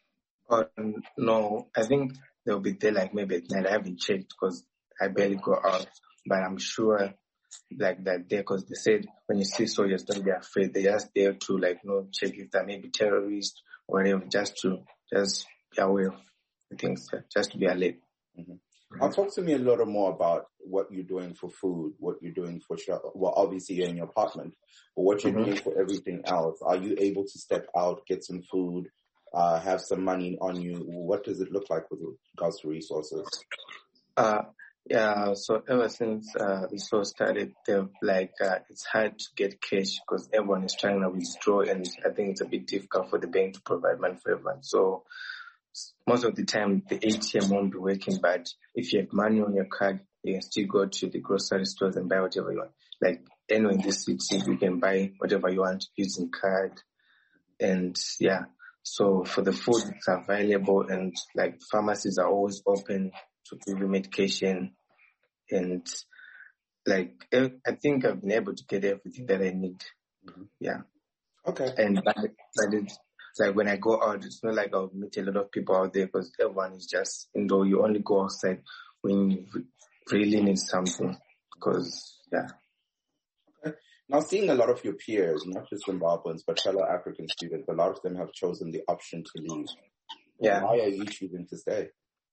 Um, no, I think they'll be there like maybe at night. I haven't checked because I barely go out, but I'm sure like that there because they said when you see soldiers, don't be afraid. They're just there to like you know check if there may be terrorists or whatever, just to just be aware of things, just to be alert. Mm-hmm. Now, talk to me a little more about what you're doing for food, what you're doing for shelter. Well, obviously you're in your apartment, but what you're mm-hmm. doing for everything else. Are you able to step out, get some food, uh, have some money on you? What does it look like with regards to resources? Uh, yeah, so ever since uh, the show started, they've like, uh, it's hard to get cash because everyone is trying to withdraw, and I think it's a bit difficult for the bank to provide money for everyone. So most of the time, the A T M won't be working, but if you have money on your card, you can still go to the grocery stores and buy whatever you want. Like anywhere in this city, you can buy whatever you want using card. And yeah, so for the food, it's available, and like pharmacies are always open to give you medication. And like, I think I've been able to get everything that I need. Mm-hmm. Yeah. Okay. And but, but it's, like when I go out, it's not like I'll meet a lot of people out there because everyone is just indoor. You only go outside when you really need something. Because, yeah. Okay. Now, seeing a lot of your peers, not just Zimbabweans, but fellow African students, a lot of them have chosen the option to leave. Yeah. Why are you choosing to stay?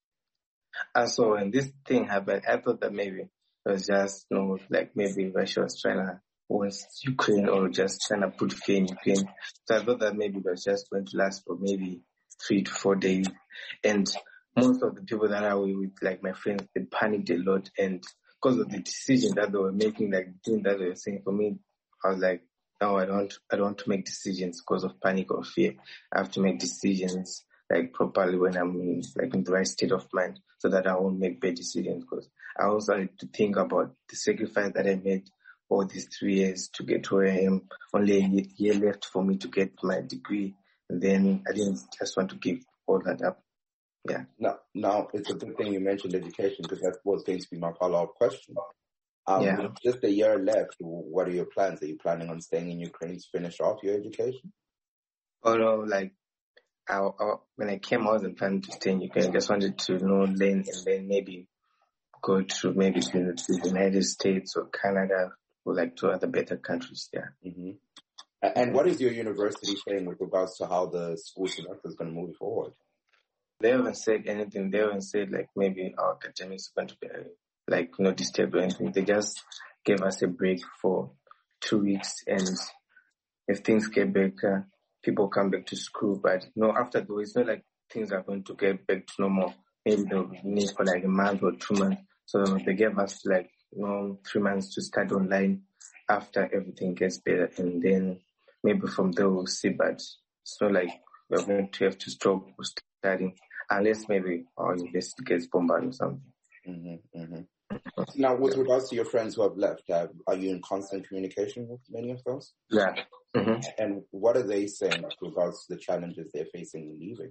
And so when this thing happened, I thought that maybe it was just, you know, like maybe Russia was trying to wants Ukraine or just trying to put fear in Ukraine. So I thought that maybe it was just going to last for maybe three to four days. And most of the people that I was with, like my friends, they panicked a lot. And because of the decision that they were making, like the thing that they were saying, for me, I was like, no, I don't, I don't want to make decisions because of panic or fear. I have to make decisions like properly when I'm in, like in the right state of mind so that I won't make bad decisions. Because I also had to think about the sacrifice that I made all these three years to get to where I am. Only a year left for me to get my degree. And then I didn't just want to give all that up. Yeah. Now, now it's a good thing you mentioned education because that was going to be my follow-up question. Um, yeah. With just a year left, what are your plans? Are you planning on staying in Ukraine to finish off your education? Oh no, like, I, I, when I came, I wasn't planning to stay in Ukraine. I just wanted to you know learn and then maybe go to maybe to the United States or Canada or like to other better countries. Yeah. Mm-hmm. And what is your university saying with regards to how the school semester is going to move forward? They haven't said anything. They haven't said like maybe our academics are going to be like you know disturbed or anything. They just gave us a break for two weeks, and if things get better, people come back to school. But no, after though, it's not like things are going to get back to normal. Maybe they'll need for like a month or two months. So they gave us like you know three months to start online after everything gets better, and then maybe from there we'll see. But it's not like we're going to have to stop studying unless maybe our university gets bombarded or something. Mm-hmm, mm-hmm. Now, with regards to your friends who have left, uh, are you in constant communication with many of those? Yeah. Mm-hmm. And what are they saying with regards to the challenges they're facing in leaving?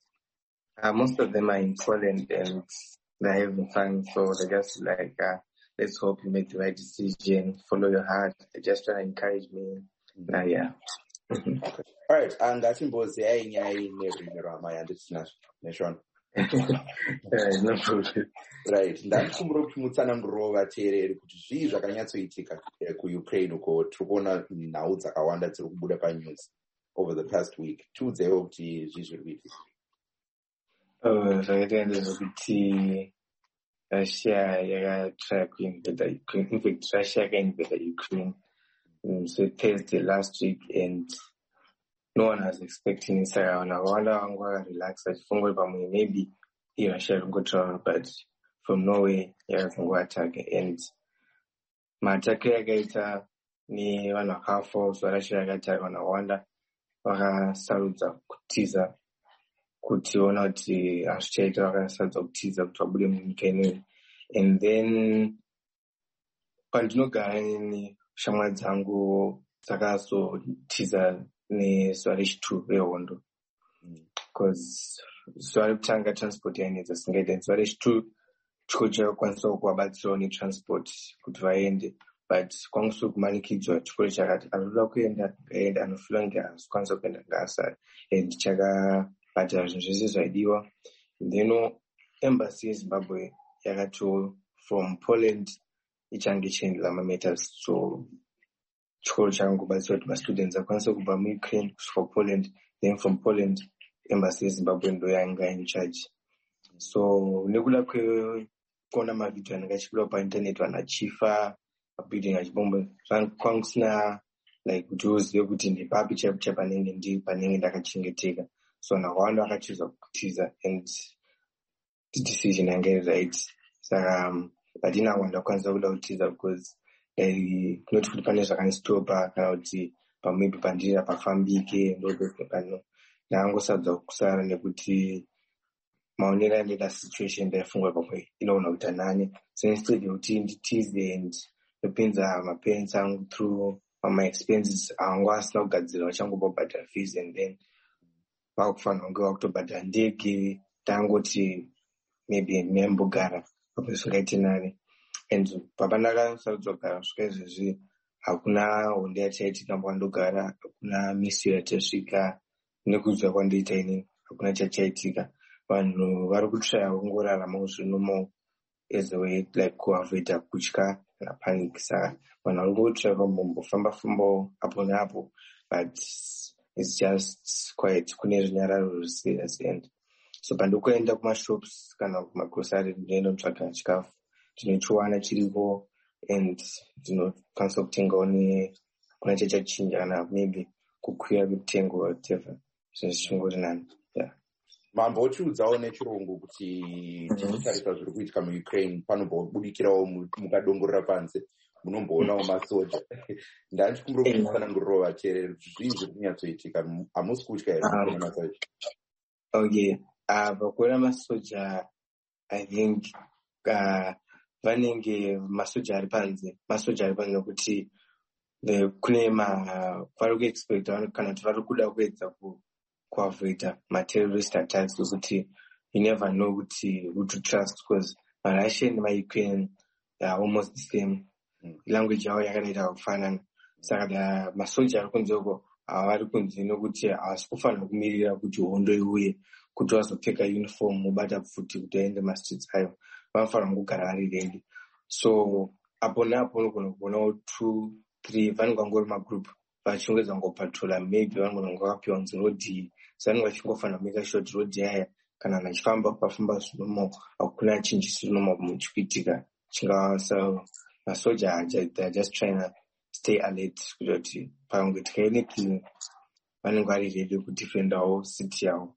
Uh, most of them are in Poland and they're having fun, so they're just like, uh, let's hope you make the right decision, follow your heart. They just try to encourage me. Mm-hmm. Uh, yeah. Okay. All right. And that's in both the A and I Nation. No problem. Right. Ndakumbura kuti mutsananguriro vateereri kuti zvii zvakanyatsoitika kuUkraine uko tiri kuona nhau dzakawanda dziri kubuda panews over the past week. Tiudzewo kuti zvii zviri kuitika. Oh, zvakaita ndezvokuti Russia yakatry kuinvade Ukraine. In fact, Russia yakainvade Ukraine. Um, so Thursday last week, and no one was expecting it. So I wonder I'm going to relax. I think maybe Russia will go to, but from Norway, yeah, can go attack. And my attack against ni one and a half hours, so Russia attack on a wonder. vakasarudza kutiza kuti ona kuti hazvichaita, vakasarudza kutiza kuti vabude munyika ineyi. And then pandinogara neshamwari dzangu dzakazotiza nezuva rechitu rehondo, because zuva rekutanga transport yainetsa singaita, zuva rechitu chiko chakakwanisa kuvabatsirawo netransport kuti vaende, but kwangu suri kumanikidzwa chikoro chakati anoda kuenda ngaenda, anofila kunge hazikwanisa kuenda ngaasari, and chakabhadhara zvinhu zvese zvaidiwa. Then embassy yezimbabwe yakatiwo from Poland ichange ichiendera mameters, so chikoro changobatsira kuti mastudents akwanisa kubva muUkraine kusvika Poland, then from Poland embassy yezimbabwe ndo yanga in charge. So nekuda kwekuona mavidhio anenge achibuda painternet vanhu achifa, mabuilding achibomba, kwangu sina like kuti uzive kuti ndepapi chaipo chaipo panenge ndiri, panenge ndakachengeteka. So nakawanda vakachiza kutiza, and the decision yanga iri right. Saka padina wanda kwanza kuda kutiza because kunoti kuti pane zvakanistopa kana kuti pamwepi pandiri apafambike ndodopano ndakangosadza kusara nekuti maonero andida situation ndaifunga pamwe inoona kuti anani. So instead yekuti nditize and ndopinza maparents angu through my expenses angu asina kugadzira, vachangobva kubhadhara fees, and then vakufanira kunge vakutobhadhara ndege, ndangoti maybe ndinembogara papesungaite nani. And papa ndakasarudzwa kugara kusvika izvezvi hakuna hondo yachaitika kwandogara, hakuna misi yachasvika, nekuziva kwandoita ini hakuna chachaitika. Vanhu vari kutraya kungorarama zvinomo as a way like kuavoida kutya kana panic. Saka vanhu vari kutraya kumbofamba fambawo apo neapo, but it's just quite kune zvinyararo zviserious. And so pandikuenda kumashops kana kumagrocery ndinoenda kutsvaga chikafu, ndinochiwana chiripo, and ndinokwanisa kutengawo kuna chachachinja kana maybe kukwira kutengo whatever, zvinhu zvichingori nani. Yeah. Mambo ochiudzawo nechirungu kuti tichitarisa zviri kuitika muUkraine panombobudikirawo mukadongorera panze munomboonawo masoja. Ndandichikumbira kuti mufananguriro chero zvii zviri kunyatsoitika, hamusi kutya here kuona masoja? Okay, pakuona masoja I think uh, vanenge masoja ari panze, masoja ari panze nokuti kune ma vari kuexpecta kana kuti vari kuda kuedza kuavoida materrorist attacks, ukuthi you never know kuti who to trust, because maRussian nemaUkraine are almost the same. Language yavo yakadaita kufanana. Saka masoja ari kunze uko havari kunze nokuti havasi kufanira kumirira kuti hondo iuye kuti vazopfeka uniform mubata futi kuti aende mastreets ayo, vanofanira kugara vari ready. So apo neapo unogona kuonawo two three vanenge vangori magroup vachingwedza ngopatrola, maybe vanogona kunge vakapiwa kunzi rodhi, so vanenge vachingofanira kumeka sure kuti rodhi yaya kana vanhu vachifamba pafamba zvinomo hakuna chinhu chisinomo muchikuitika chingava. So masoja are just trying to stay alert kuti pangoitika anything vanenge vari ready kudefendawo city yavo.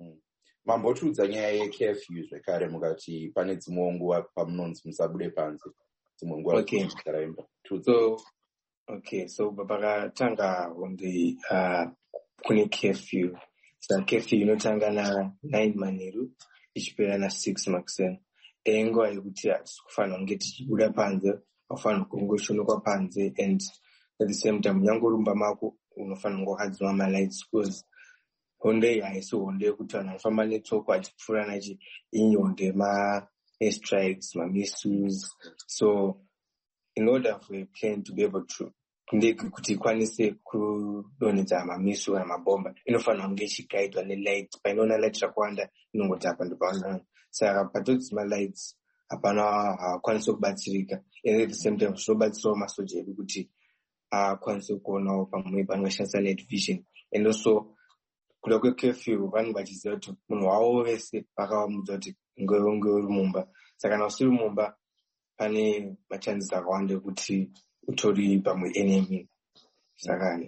Mambo ochiudza nyaya yecurfew zvekare, mukati pane dzimwewo nguva pamunonzi musabude panze, dzimwe nguva dzaraimba. So okay, so pakatanga hondi uh, kune curfew. So curfew inotanga na nine manheru ichipera na six makuseni. Enguva yekuti hatisi kufanira kunge tichibuda panze, hafanira kungoshonoka panze, and at the same time nyangorumba mako unofanira kunge wakadzima malights, because hondo iyi haisi hondo yekuti vanhu vanofamba netsoko achipfuurana ichi, inyonde ma-airstrikes, ma-missiles. So in order for a plane to be able to ndege kuti ikwanise kudonhedza mamisu kana mabomba, inofanira kunge ichigaidwa nelight. Painoona light rakawanda inongoti apa ndopaona. Saka patodzima lights hapana hakwanisi kubatsirika, and at the same time zvinobatsirawo masoja edu kuti akwanise kuonawo pamwe panoshandisa night vision. And also kuda kwecurfew vanhu vachiziva kuti munhu wavo vese vakavamudza kuti ngeunge uri mumba. Saka kana usiri mumba pane machances akawanda ekuti utori pamwe enemy. Saka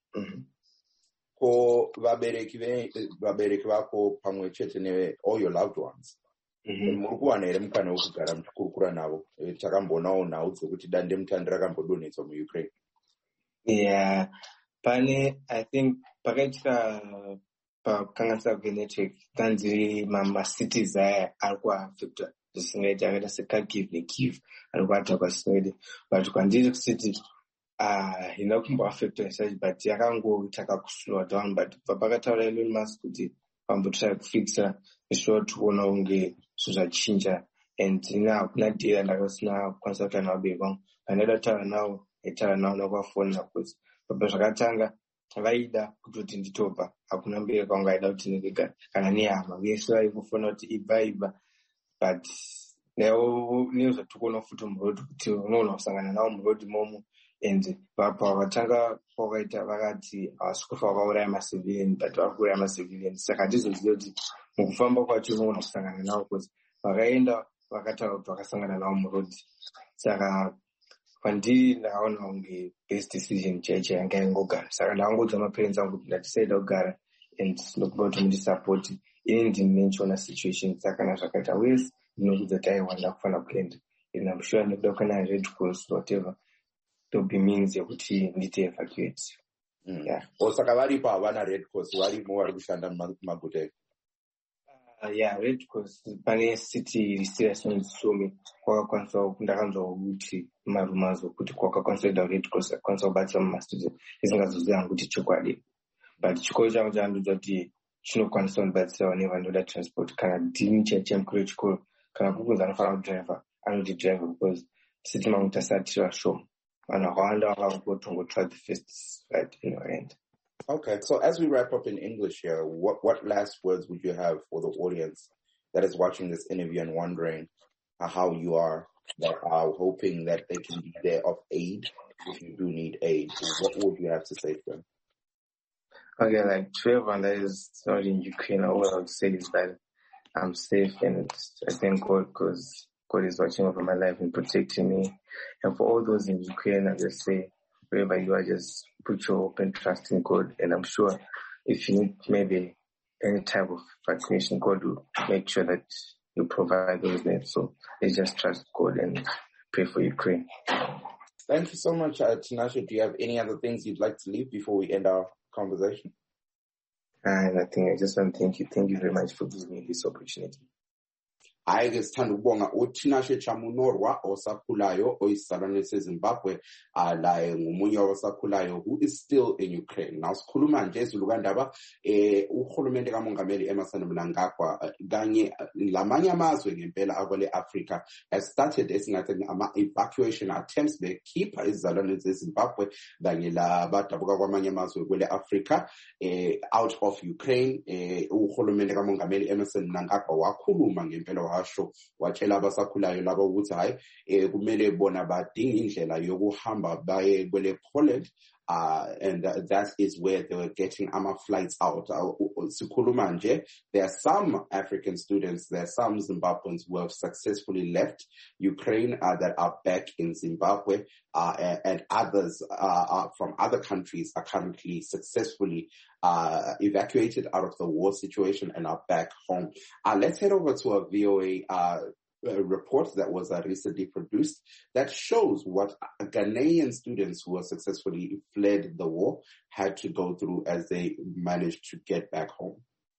ko vabereki vabereki vako pamwe chete ne all your loved ones, muri kuwana here mukana wokugara muchikurukura navo? Takamboonawo nhau dzekuti dande mutande rakambodonhedzwa muUkraine. Yeah, pane I think pakaitira pakanganisa kwenetwork tanzi mama-cities aya ari kuafecta zvisingaiti akaita seKharkiv neKyiv ari kuatakwa zvisingaiti but kwandiri kusiti haina kumboafecta research but yakangotaka kuslow down but kubva pakataura Elon Musk kuti pambotrai kufixa ishuwa tikuona kunge zvinhu zvachinja and ina hakuna data ndakasina kukwanisa kutaura navabereki vangu pandaida kutaura navo ndaitaura navo nakwafoni nakuti baba zvakatanga vaida kutoti nditobva hakuna mubereki wangu aida kuti ndirega kana nehama vese vaikufona kuti ibva ibva but nezvatikuona futi murodhi kuti unoona kusangana navo murodhi momo and vapa vatanga kwakaita vakati havasi kufa vakauraya macivilian but vari kuuraya macivilian saka ndizvoziva kuti mukufamba kwacho unoona kusangana navo kuti vakaenda vakataura kuti vakasangana navo murodhi saka kwandiri ndakaona kunge best decision chaicho yanga ingogara saka ndakangodza maparents angu kuti ndatisaida kugara and ndokuda kuti mundisapoti ini ndini ndichiona situation sakana zvakaita wese ndinokudza taiwa ndakufanira kuenda and I'm sure ndokuda kana Red Cross whatever to be means yekuti ndite evacuate. Mm. Yeah. Osaka varipo havana Red Cross varimo vari kushanda mumaguta. Uh, yeah, Red Cross pane city serious nzisumi kwakakwanisa ndakanzwa kuti marumazo kuti kwakakwanisa kuita Red Cross akwanisa kubatsira mumastudent isingazoziva kuti chokwadi but chikoro changu chandudzwa kuti chinokwanisa kundibatsira vane vanoda transport kana dini chaiche mukuru wechikoro kana kukunzi anofanira kudriver anoti driver because city mangu tasatira shoma. Okay, so as we wrap up in English here, what, what last words would you have for the audience that is watching this interview and wondering how you are, that are hoping that they can be there of aid if you do need aid? What would you have to say to them? Okay, like to everyone that is not in Ukraine, all I would say is that I'm safe and I thank God because God is watching over my life and protecting me. And for all those in Ukraine, I just say, wherever you are, just put your hope and trust in God. And I'm sure if you need maybe any type of vaccination, God will make sure that you provide those needs. So let's just trust God and pray for Ukraine. Thank you so much, uh, Tinashe. Do you have any other things you'd like to leave before we end our conversation? And I think I just want to thank you. Thank you very much for giving me this opportunity. Hayi-ke sithanda ukubonga uThinashe Chamunorwa osakhulayo oyisizalwane seZimbabwe laye ngomunye osakhulayo who is still in Ukraine. Now sikhuluma nje ezulukandaba eh uhulumende kaMongameli Emmerson Mnangagwa kanye lamanye amazwe ngempela akwele Africa has started esingathi ama evacuation attempts bekhipha izizalwane zeZimbabwe kanye labadabuka kwamanye amazwe kwele Africa eh out of Ukraine. eh uhulumende kaMongameli Emmerson Mnangagwa wakhuluma ngempela washo watshela abasakhulayo laba ukuthi hayi eh kumele bona badinga indlela yokuhamba baye kwele Poland. Uh, and uh, that is where they were getting ama flights out. Sikhuluma nje, there are some African students, there are some Zimbabweans who have successfully left Ukraine uh, that are back in Zimbabwe, uh, and, and others uh, are from other countries are currently successfully uh, evacuated out of the war situation and are back home. Uh, let's head over to a V O A uh, a report that was uh, recently produced that shows what Ghanaian students who have successfully fled the war had to go through as they managed to get back home.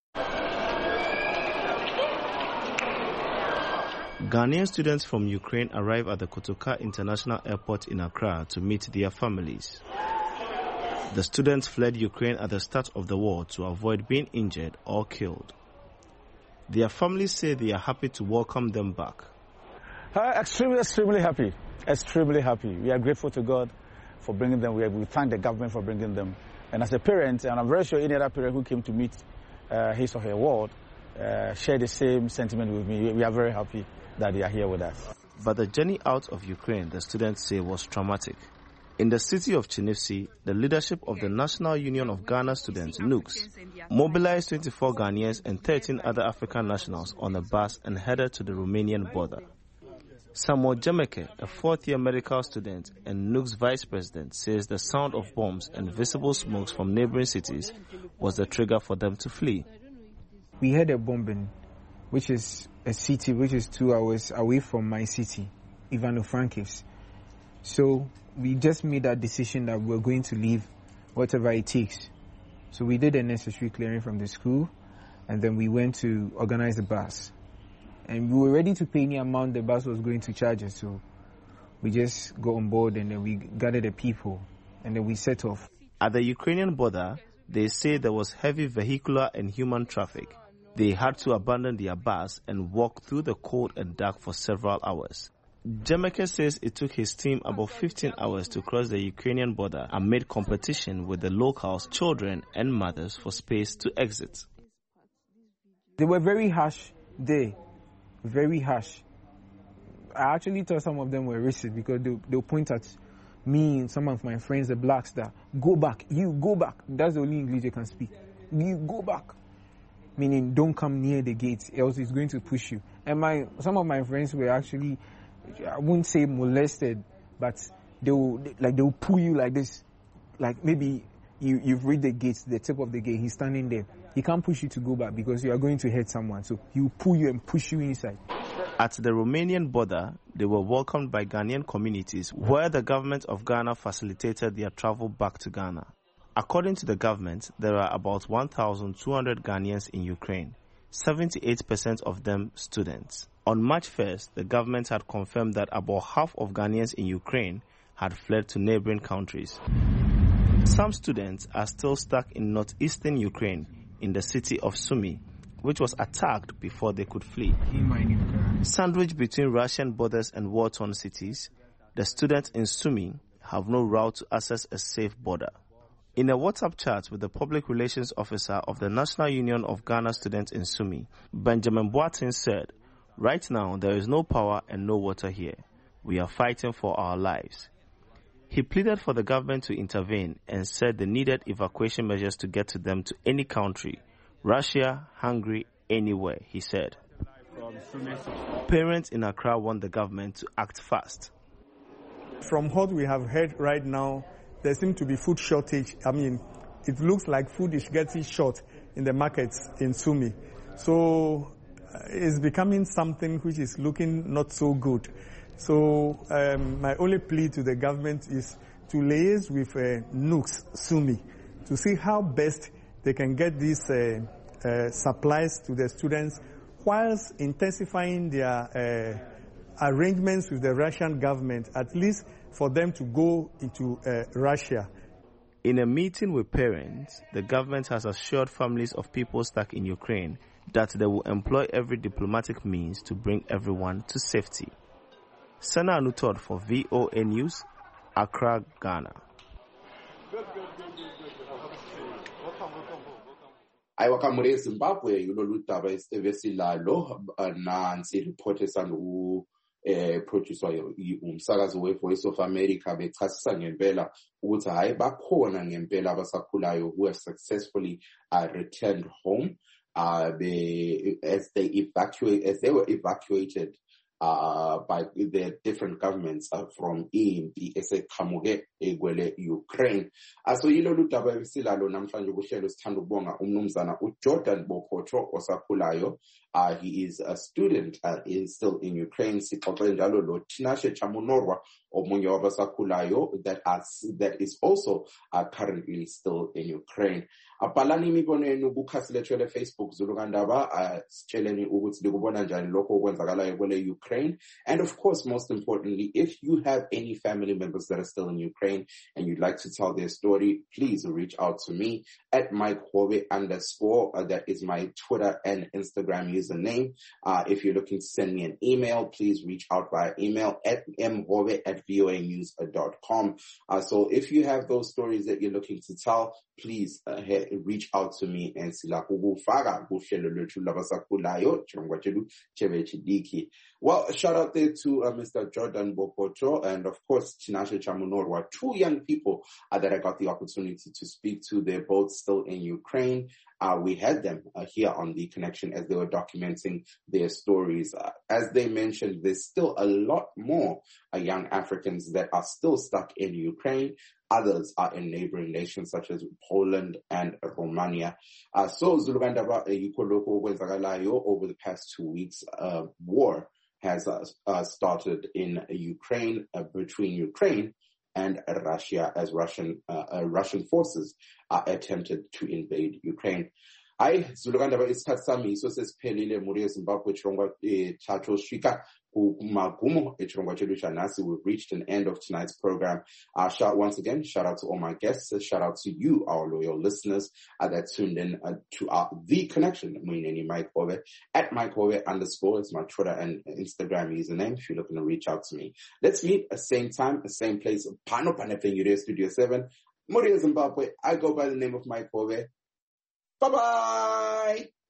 Ghanaian students from Ukraine arrive at the Kotoka International Airport in Accra to meet their families. The students fled Ukraine at the start of the war to avoid being injured or killed. Their families say they are happy to welcome them back. Uh, extremely, extremely happy. Extremely happy. We are grateful to God for bringing them. We, are, we thank the government for bringing them. And as a parent, and I'm very sure any other parent who came to meet uh, his or her ward uh, share the same sentiment with me. We are very happy that they are here with us. But the journey out of Ukraine, the students say, was traumatic. In the city of Chinifsi, the leadership of the National Union of Ghana Students, NUGS, mobilized twenty-four Ghanaians and thirteen other African nationals on a bus and headed to the Romanian border. Samuel Jemeke, a fourth-year medical student and NUGS vice president, says the sound of bombs and visible smokes from neighboring cities was the trigger for them to flee. We heard a bombing, which is a city which is two hours away from my city, Ivano-Frankivsk. So we just made that decision that we're going to leave whatever it takes So we did a necessary clearing from the school, and then we went to organize the bus. And we were ready to pay any amount the bus was going to charge us, so we just got on board and then we gathered the people, and then we set off. At the Ukrainian border, they say there was heavy vehicular and human traffic. They had to abandon their bus and walk through the cold and dark for several hours. Jemeke says it took his team about fifteen hours to cross the Ukrainian border amid competition with the locals, children and mothers for space to exit. They were very harsh there, very harsh. I actually thought some of them were racist because they, they'll point at me and some of my friends, the blacks, that go back, you go back. That's the only English they can speak. You go back. Meaning don't come near the gates, else it's going to push you. And my some of my friends were actually, I wouldn't say molested, but they will, like, they will pull you like this. Like maybe you, you've reached the gates, the tip of the gate, he's standing there. He can't push you to go back because you are going to hurt someone. So he will pull you and push you inside. At the Romanian border, they were welcomed by Ghanaian communities where the government of Ghana facilitated their travel back to Ghana. According to the government, there are about one thousand two hundred Ghanaians in Ukraine, seventy-eight percent of them students. On March first, the government had confirmed that about half of Ghanaians in Ukraine had fled to neighboring countries. Some students are still stuck in northeastern Ukraine in the city of Sumy, which was attacked before they could flee. Sandwiched between Russian borders and war-torn cities, the students in Sumy have no route to access a safe border. In a WhatsApp chat with the public relations officer of the National Union of Ghana Students in Sumy, Benjamin Boateng said, "Right now, there is no power and no water here. We are fighting for our lives." He pleaded for the government to intervene and said they needed evacuation measures to get to them to any country, Russia, Hungary, anywhere, he said. Parents in Accra want the government to act fast. From what we have heard right now, there seems to be food shortage. I mean, it looks like food is getting short in the markets in Sumy. So uh, it's becoming something which is looking not so good. So um, my only plea to the government is to liaise with uh, Nooks Sumy to see how best they can get these uh, uh, supplies to the students whilst intensifying their uh, arrangements with the Russian government, at least for them to go into uh, Russia. In a meeting with parents, the government has assured families of people stuck in Ukraine that they will employ every diplomatic means to bring everyone to safety. Sana Anutod for V O A News, Accra, Ghana. Aiwakamuri eZimbabwe yilolu daba esivesilalo nansi report esandu eh producer umsakazo we-Voice of America bechasisa ngempela ukuthi hayi bakhona ngempela abasakhulayo who have successfully uh, returned home uh they, as they evacuate as they were evacuated uh by the different governments uh, from impi eseqhamuke egwele Ukraine. Aso yilolu daba esilalo namhlanje kuhlelo sithanda ukubonga umnumzana uJordan Bokotho osakhulayo. Uh, he is a student uh, in, still in Ukraine. Sixoxe njalo lo Tinashe Chamunorwa omunye wabasakhulayo that as that is also uh, currently still in Ukraine. Abhalani imibono yenu kukhasi lethu le Facebook Zulu Kandaba sitsheleni ukuthi likubona njani lokho okwenzakalayo kwele Ukraine. And of course, most importantly, if you have any family members that are still in Ukraine and you'd like to tell their story, please reach out to me at Mike Hobe underscore. Uh, that is my Twitter and Instagram username. Uh, if you're looking to send me an email, please reach out via email at mhobe at voa news dot com. Uh, so if you have those stories that you're looking to tell, please uh, he, reach out to me and sila ukufaka kuhlelo lwethu labasakhulayo chongwa chedu chebe chidiki. Well, shout out there to uh, Mister Jordan Bokotho and of course Tinashe Chamunorwa, two young people uh, that I got the opportunity to speak to. They're both still in Ukraine. Uh, we had them uh, here on The Connection as they were documenting their stories. Uh, as they mentioned, there's still a lot more uh, young Africans that are still stuck in Ukraine. Others are in neighboring nations such as Poland and Romania. Uh, so, Zulugandaba Yukoloko Wenzagalayo, over the past two weeks, uh, war has uh, uh, started in Ukraine, uh, between Ukraine and Russia as Russian uh, uh, Russian forces are attempted to invade Ukraine. Hayi Zulukandaba isikhathi sami iso sesiphelile muri eZimbabwe chirongwa chacho shika kumagumo echirongwa chedu chanasi. We've reached an end of tonight's program. Uh, shout once again, shout out to all my guests. Shout out to you, our loyal listeners uh, that tuned in uh, to our The Connection. Mwineni Mike Hove at Mike Hove underscore is my Twitter and Instagram username if you're looking to reach out to me. Let's meet at the same time, the same place. Pano Panepeng Urea Studio seven. Muri Zimbabwe. I go by the name of Mike Hove. Bye-bye.